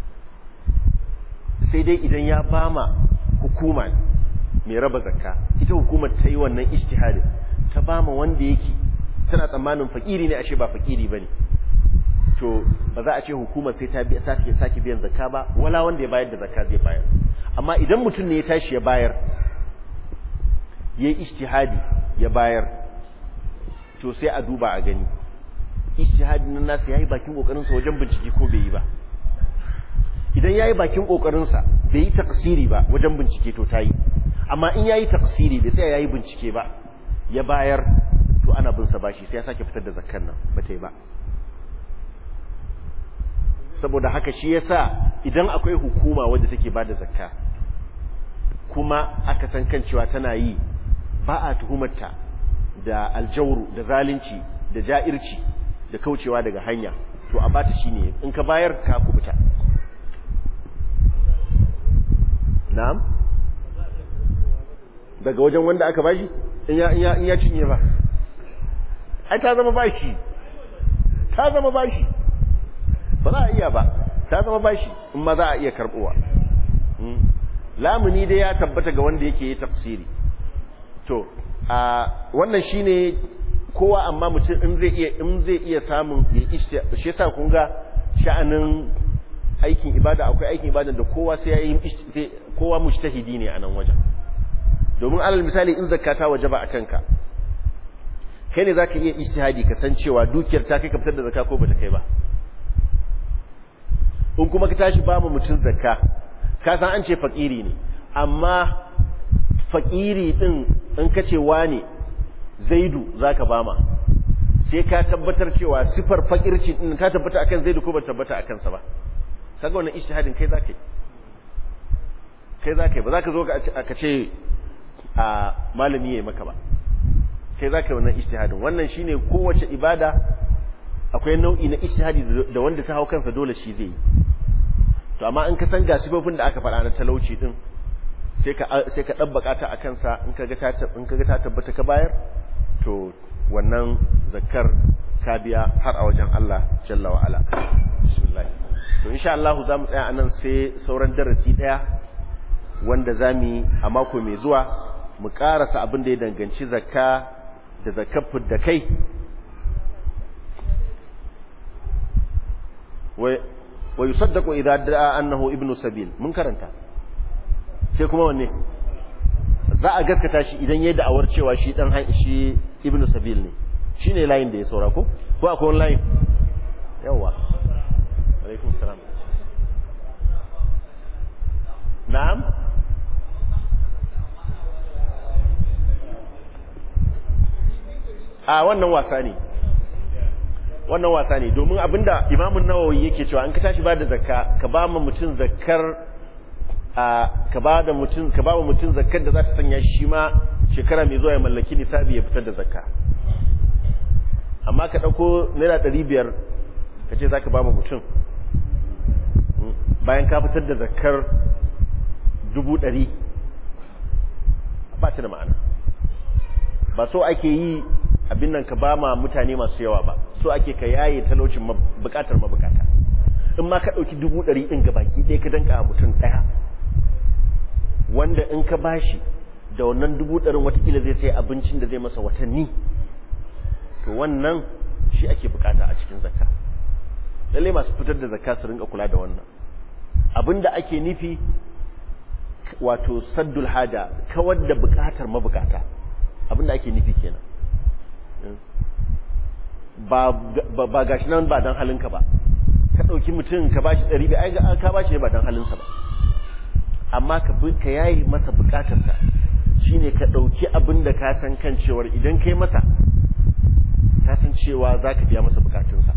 sai dai idan ya bama hukuma mai raba zakka ita hukumar ta yi wannan ijtihadin ta bama wanda yake tana tsammanin fakiri ne ashe ba fakiri bane to ba za a ce hukumar sai ta biya sake sake biyan zakka ba wala wanda ya bayar da zakka zai bayar amma idan mutum ne ya tashi ya bayar yayi ijtihadi ya bayar to sai a duba a gani ijtihadin nan nasu yayi bakin kokarin sa wajen bincike ko bai yi ba idan yayi bakin kokarin sa bai yi tafsiri ba wajen bincike to tayi amma in yayi tafsiri bai sai yayi bincike ba ya bayar to ana bin sa bashi sai ya sake fitar da zakkan nan ba ta yi ba saboda haka shi yasa idan akwai hukuma wadda take bada zakka kuma aka san kan cewa tana yi ba a tuhumarta da aljawru da zalunci da ja'irci da kaucewa daga hanya to a bata shine in ka bayar ka kubuta na'am daga wajen wanda aka bashi in ya in ya cinye ba ai ta zama bashi ta zama bashi ba za a iya ba ta zama bashi in ma za a iya karbowa lamuni dai ya tabbata ga wanda yake yi tafsiri to a wannan shine kowa amma mutum in zai iya in zai iya samun ya shi yasa kun ga sha'anin aikin ibada akwai aikin ibada da kowa sai yayi kowa mujtahidi ne a nan wajen domin alal misali in zakka ta wajaba akan ka kai ne zaka iya ijtihadi ka san cewa dukiyar ta kai ka fitar da zakka ko bata kai ba in kuma ka tashi ba mu mutun zakka ka san an ce fakiri ne amma fakiri din in ka ce wane zaidu zaka bama sai ka tabbatar cewa sifar fakirci din ta tabbata akan zaidu ko ba tabbata akan sa ba kaga wannan ijtihadin kai zaka yi kai zaka yi ba zaka zo ka ce a malami yayi maka ba kai zaka yi wannan ijtihadin wannan shine kowace ibada akwai nau'i na ijtihadi da wanda ta hau kansa dole shi zai yi to amma in ka san ga sifofin da aka faɗa na talauci din sai ka sai ka dabbaka ta akan sa in kaga ta in kaga ta tabbata ka bayar to wannan zakkar ka biya har a wajen Allah jalla wa ala bismillah to insha Allah za mu tsaya anan sai sauran darasi daya wanda zamu yi a mako mai zuwa mu karasa abin da ya danganci zakka da zakkar da kai wa yusaddaqu idha da'a annahu ibnu sabil mun karanta sai kuma wanne za a gaskata shi idan yayin da'awar cewa shi dan shi ibnu sabil ne shine layin da ya saura ko ko akwai wani layin yawa alaikum salam na'am a wannan wasa ne wannan wasa ne domin abinda imamun nawawi yake cewa an ka tashi ba da zakka ka ba mu mutun zakkar a ka ba da mutun ka ba mu mutun zakkar da za ta sanya shi ma shekara mai zuwa ya mallaki nisabi ya fitar da zakka amma ka dauko naira ɗari biyar ka ce zaka ba mu mutun bayan ka fitar da zakkar dubu ɗari ba ta da ma'ana ba so ake yi abin nan ka ba ma mutane masu yawa ba so ake ka yaye talaucin bukatar mabukata in ma ka dauki dubu ɗari ɗin gabaki ɗaya ka danka a mutum ɗaya wanda in ka bashi da wannan dubu ɗarin watakila zai sai abincin da zai masa watanni to wannan shi ake bukata a cikin zakka lalle masu fitar da zakka su rinka kula da wannan abinda ake nufi wato saddul haja kawar da bukatar mabukata abinda ake nufi kenan ba ba gashi nan ba dan halinka ba ka dauki mutum ka bashi ɗari bai ai ka bashi ba dan halinsa ba amma ka ka yayi masa bukatarsa shine ka dauki abinda ka san kan cewa idan kai masa ka san cewa zaka biya masa bukatunsa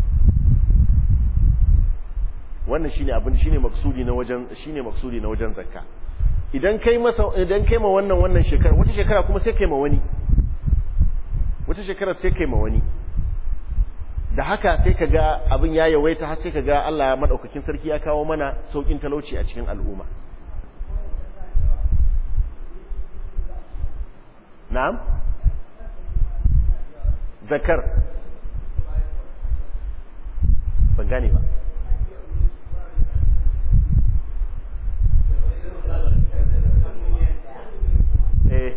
wannan shine abin shine maksudi na wajen shine maksudi na wajen zakka idan kai masa idan kai ma wannan wannan shekara wata shekara kuma sai kai ma wani wata shekara sai kai ma wani da haka sai ka ga abin ya yawaita har sai ka ga Allah madaukakin sarki ya kawo mana saukin talauci a cikin al'umma na'am zakar ban gane ba eh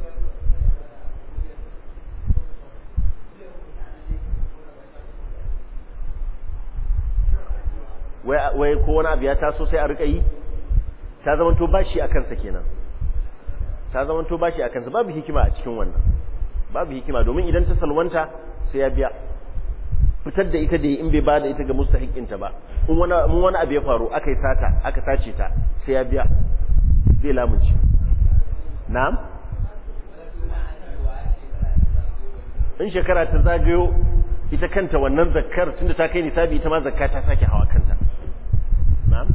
wai ko wani abu ya taso sai a rika yi ta zamanto bashi a kansa kenan ta zamanto bashi a kansa babu hikima a cikin wannan babu hikima domin idan ta salwanta sai ya biya fitar da ita da in bai bada ita ga mustahiqinta ba in wani mun wani abu ya faru aka yi sata aka sace ta sai ya biya zai lamunci na'am in shekara ta zagayo ita kanta wannan zakkar tunda ta kai nisabi ita ma zakka ta sake hawa kanta na'am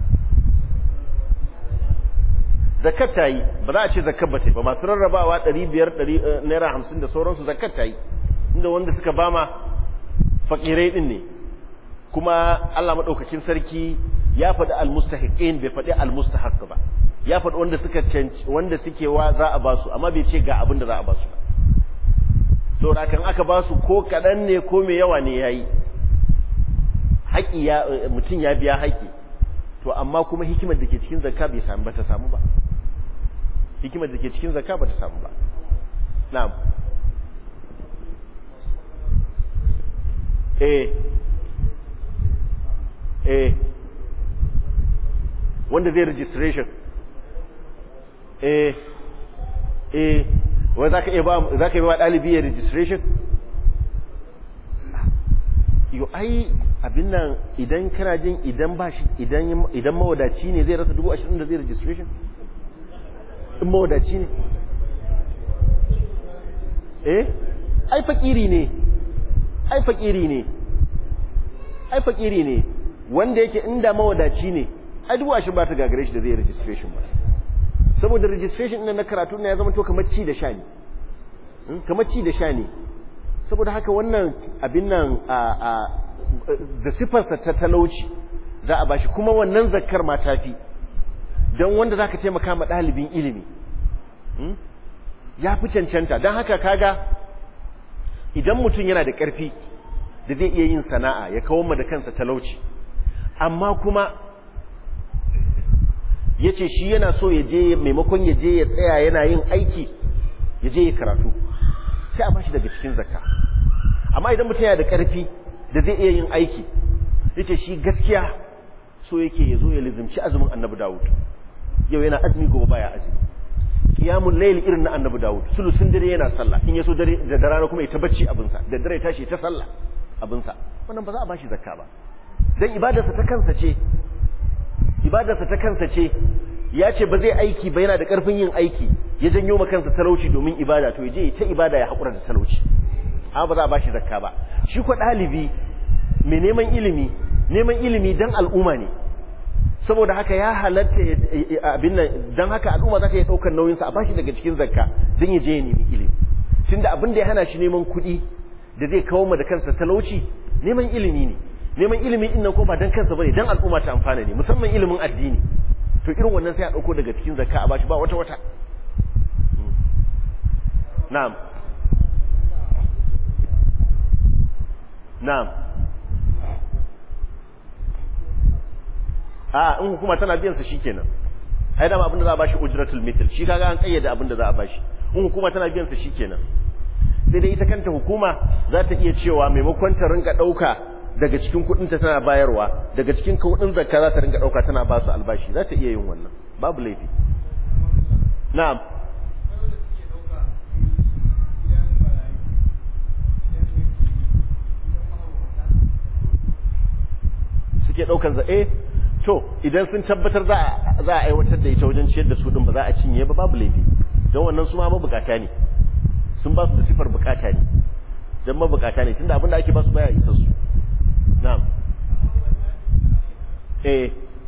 zakkar ta yi ba za a ce zakkar ba ta yi ba masu rarrabawa ɗari biyar naira hamsin da sauransu zakkar ta yi inda wanda suka bama fakirai din ne kuma Allah madaukakin sarki ya faɗi almustahiqin bai faɗi almustahaq ba ya faɗi wanda suka wanda suke wa za a ba su amma bai ce ga abin da za a ba su ba saboda kan aka ba su ko kaɗan ne ko mai yawa ne yayi haƙi ya mutum ya biya haƙi to amma kuma hikimar da ke cikin zakka bai samu ba ta samu ba hikimar da ke cikin zakka ba ta samu ba na'am eh eh wanda zai registration eh eh wai zaka iya ba zaka iya ba dalibi ya registration yo ai abin nan idan kana jin idan ba shi idan idan mawadaci ne zai rasa dubu ashirin da zai registration in mawadaci ne eh ai fakiri ne ai fakiri ne ai fakiri ne wanda yake inda mawadaci ne ai dubu ashirin ba ta gagare shi da zai registration ba saboda registration ɗin na karatu ne ya zama to kamar ci da sha ne kamar ci da sha ne saboda haka wannan abin nan da sifarsa ta talauci za a bashi kuma wannan zakkar ma tafi don wanda za ka taimaka ma ɗalibin ilimi ya fi cancanta don haka kaga idan mutum yana da ƙarfi da zai iya yin sana'a ya kawo ma da kansa talauci amma kuma ya ce shi yana so ya je maimakon ya je ya tsaya yana yin aiki ya je ya karatu sai a bashi daga cikin zakka amma idan mutum yana da ƙarfi da zai iya yin aiki ya ce shi gaskiya so yake ya zo ya lizimci azumin annabi dawud yau yana azumi gobe baya azumi qiyamul layl irin na annabi dawud sulusun dare yana sallah in yaso dare da rana kuma ya ta bacci abinsa da dare tashi ta sallah abinsa wannan ba za a bashi zakka ba dan ibadarsa ta kansa ce ibadarsa ta kansa ce ya ce ba zai aiki ba yana da karfin yin aiki ya janyo ma kansa talauci domin ibada to yaje ya ta ibada ya hakura da talauci amma ba za a bashi zakka ba shi ko dalibi mai neman ilimi neman ilimi dan al'umma ne saboda haka ya halatta abin nan dan haka al'umma za ta yi daukar nauyin sa a bashi daga cikin zakka dan ya je ya nemi ilimi tunda abin da ya hana shi neman kuɗi da zai kawo ma da kansa talauci neman ilimi ne neman ilimi din nan ko ba dan kansa bane dan al'umma ta amfana ne musamman ilimin addini to irin wannan sai a dauko daga cikin zakka a bashi ba wata wata na'am na'am a in hukuma tana biyan sa shikenan ai dama abinda za a bashi ujratul mithl shi kaga an kayyade abinda za a bashi in hukuma tana biyan sa shikenan sai dai ita kanta hukuma za ta iya cewa maimakon ta rinka dauka daga cikin kudin ta tana bayarwa daga cikin kudin zakka za ta rinka dauka tana ba su albashi za ta iya yin wannan babu laifi na'am suke daukan za eh to idan sun tabbatar za a za a aiwatar da ita wajen ciyar da su din ba za a cinye ba babu laifi don wannan su ma mabukata ne sun ba su da sifar bukata ne dan mabukata ne tunda abinda ake ba su baya isa su na'am eh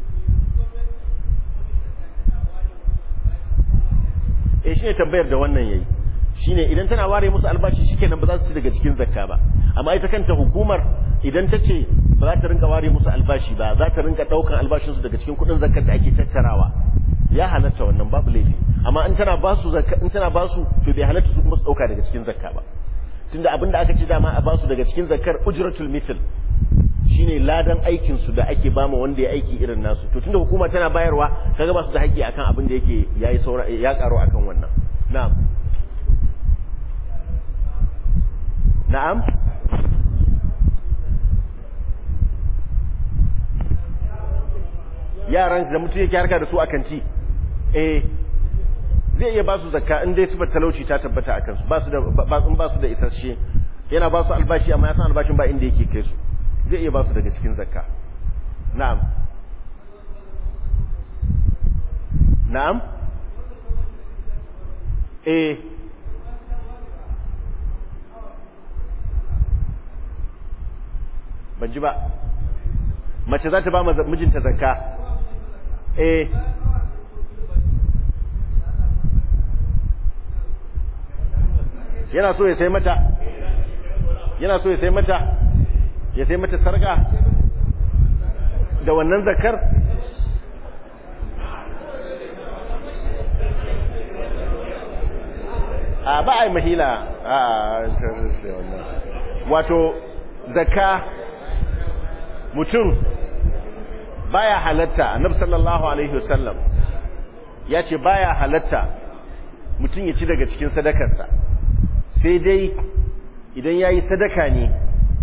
eh shine tambayar da wannan yayi shine idan tana ware musu albashi shikenan ba za su ci daga cikin zakka ba amma ita kanta hukumar idan ta ce ba za ta rinka ware musu albashi ba za ta rinka daukan albashinsu daga cikin kudin zakkar da ake tattarawa ya halatta wannan babu laifi amma in tana ba su zakka in tana ba su to bai halatta su kuma su dauka daga cikin zakka ba tunda abinda aka ce dama a ba su daga cikin zakkar ujratul mithl shine ladan aikin su da ake bama wanda ya aiki irin nasu to tunda hukuma tana bayarwa kaga ba su da haƙƙi akan abin da yake yayi saura ya karo akan wannan na'am na'am yaran da mutum yake harka da su a kanti eh zai iya ba su zakka in dai sifar talauci ta tabbata a kansu ba su da in ba su da isasshe yana ba su albashi amma ya san albashin ba inda yake kai su zai iya ba su daga cikin zakka na'am na'am eh ban ji ba mace za ta ba mijinta zakka eh yana so ya sai mata yana so ya sai mata ya sai mata sarka da wannan zakar a ba ai mahila a wato zakka mutum baya halatta annabi sallallahu alaihi wasallam ya ce baya halatta mutum ya ci daga cikin sadakarsa sai dai idan yayi sadaka ne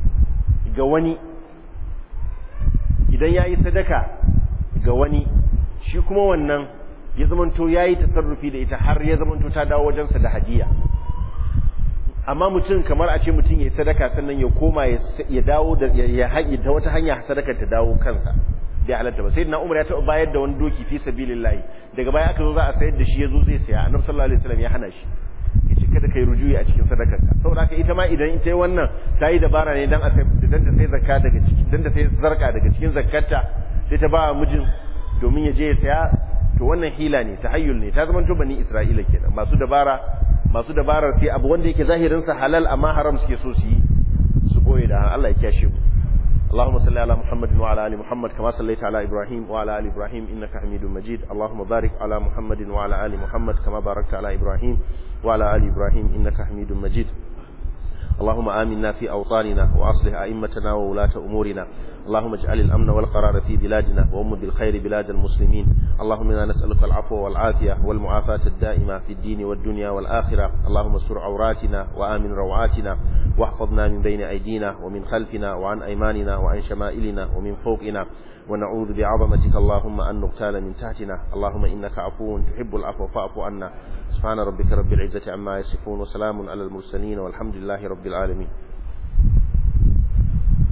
ga wani idan yayi sadaka ga wani shi kuma wannan ya zamanto yayi tasarrufi da ita har ya zamanto ta dawo wajensa da hadiya. Amma mutum kamar a ce mutum yayi sadaka sannan ya koma ya dawo da ya haƙi ta wata hanya sadakar ta dawo kansa bai halatta ba. Sayyidina Umar ya taɓa bayar da wani doki fi sabilillah, daga baya aka zo za a sayar da shi, yazo zai saya, Annabi sallallahu alaihi wasallam ya hana shi, yace kada kai rujuyi a cikin sadakarka. Saboda haka ita ma idan ita wannan ta yi dabara ne dan a sai dan ta sai zakka daga ciki, dan ta sai zarka daga cikin zakkarta sai ta ba mijin domin ya je ya saya, to wannan hila ne, tahayyul ne, ta zama to bani Isra'ila kenan, masu dabara masu dabarar sai abu wanda yake zahirin sa halal amma haram suke so su yi su boye da Allah ya kiyashe mu. اللهم صل على محمد وعلى ال محمد كما صليت على ابراهيم وعلى ال ابراهيم انك حميد مجيد. اللهم بارك على محمد وعلى ال محمد كما باركت على ابراهيم وعلى ال ابراهيم انك حميد مجيد. اللهم آمنا في أوطاننا وأصلح أئمتنا وولاة أمورنا. اللهم اجعل الأمن والقرار في بلادنا وأم بالخير بلاد المسلمين. اللهم إنا نسألك العفو والعافية والمعافاة الدائمة في الدين والدنيا والآخرة. اللهم استر عوراتنا وآمن روعاتنا واحفظنا من بين أيدينا ومن خلفنا وعن أيماننا وعن شمائلنا ومن فوقنا، ونعوذ بعظمتك اللهم أن نغتال من تحتنا. اللهم إنك عفو تحب العفو فاعف عنا. سبحان ربك رب العزة عما يصفون وسلام على المرسلين والحمد لله رب العالمين.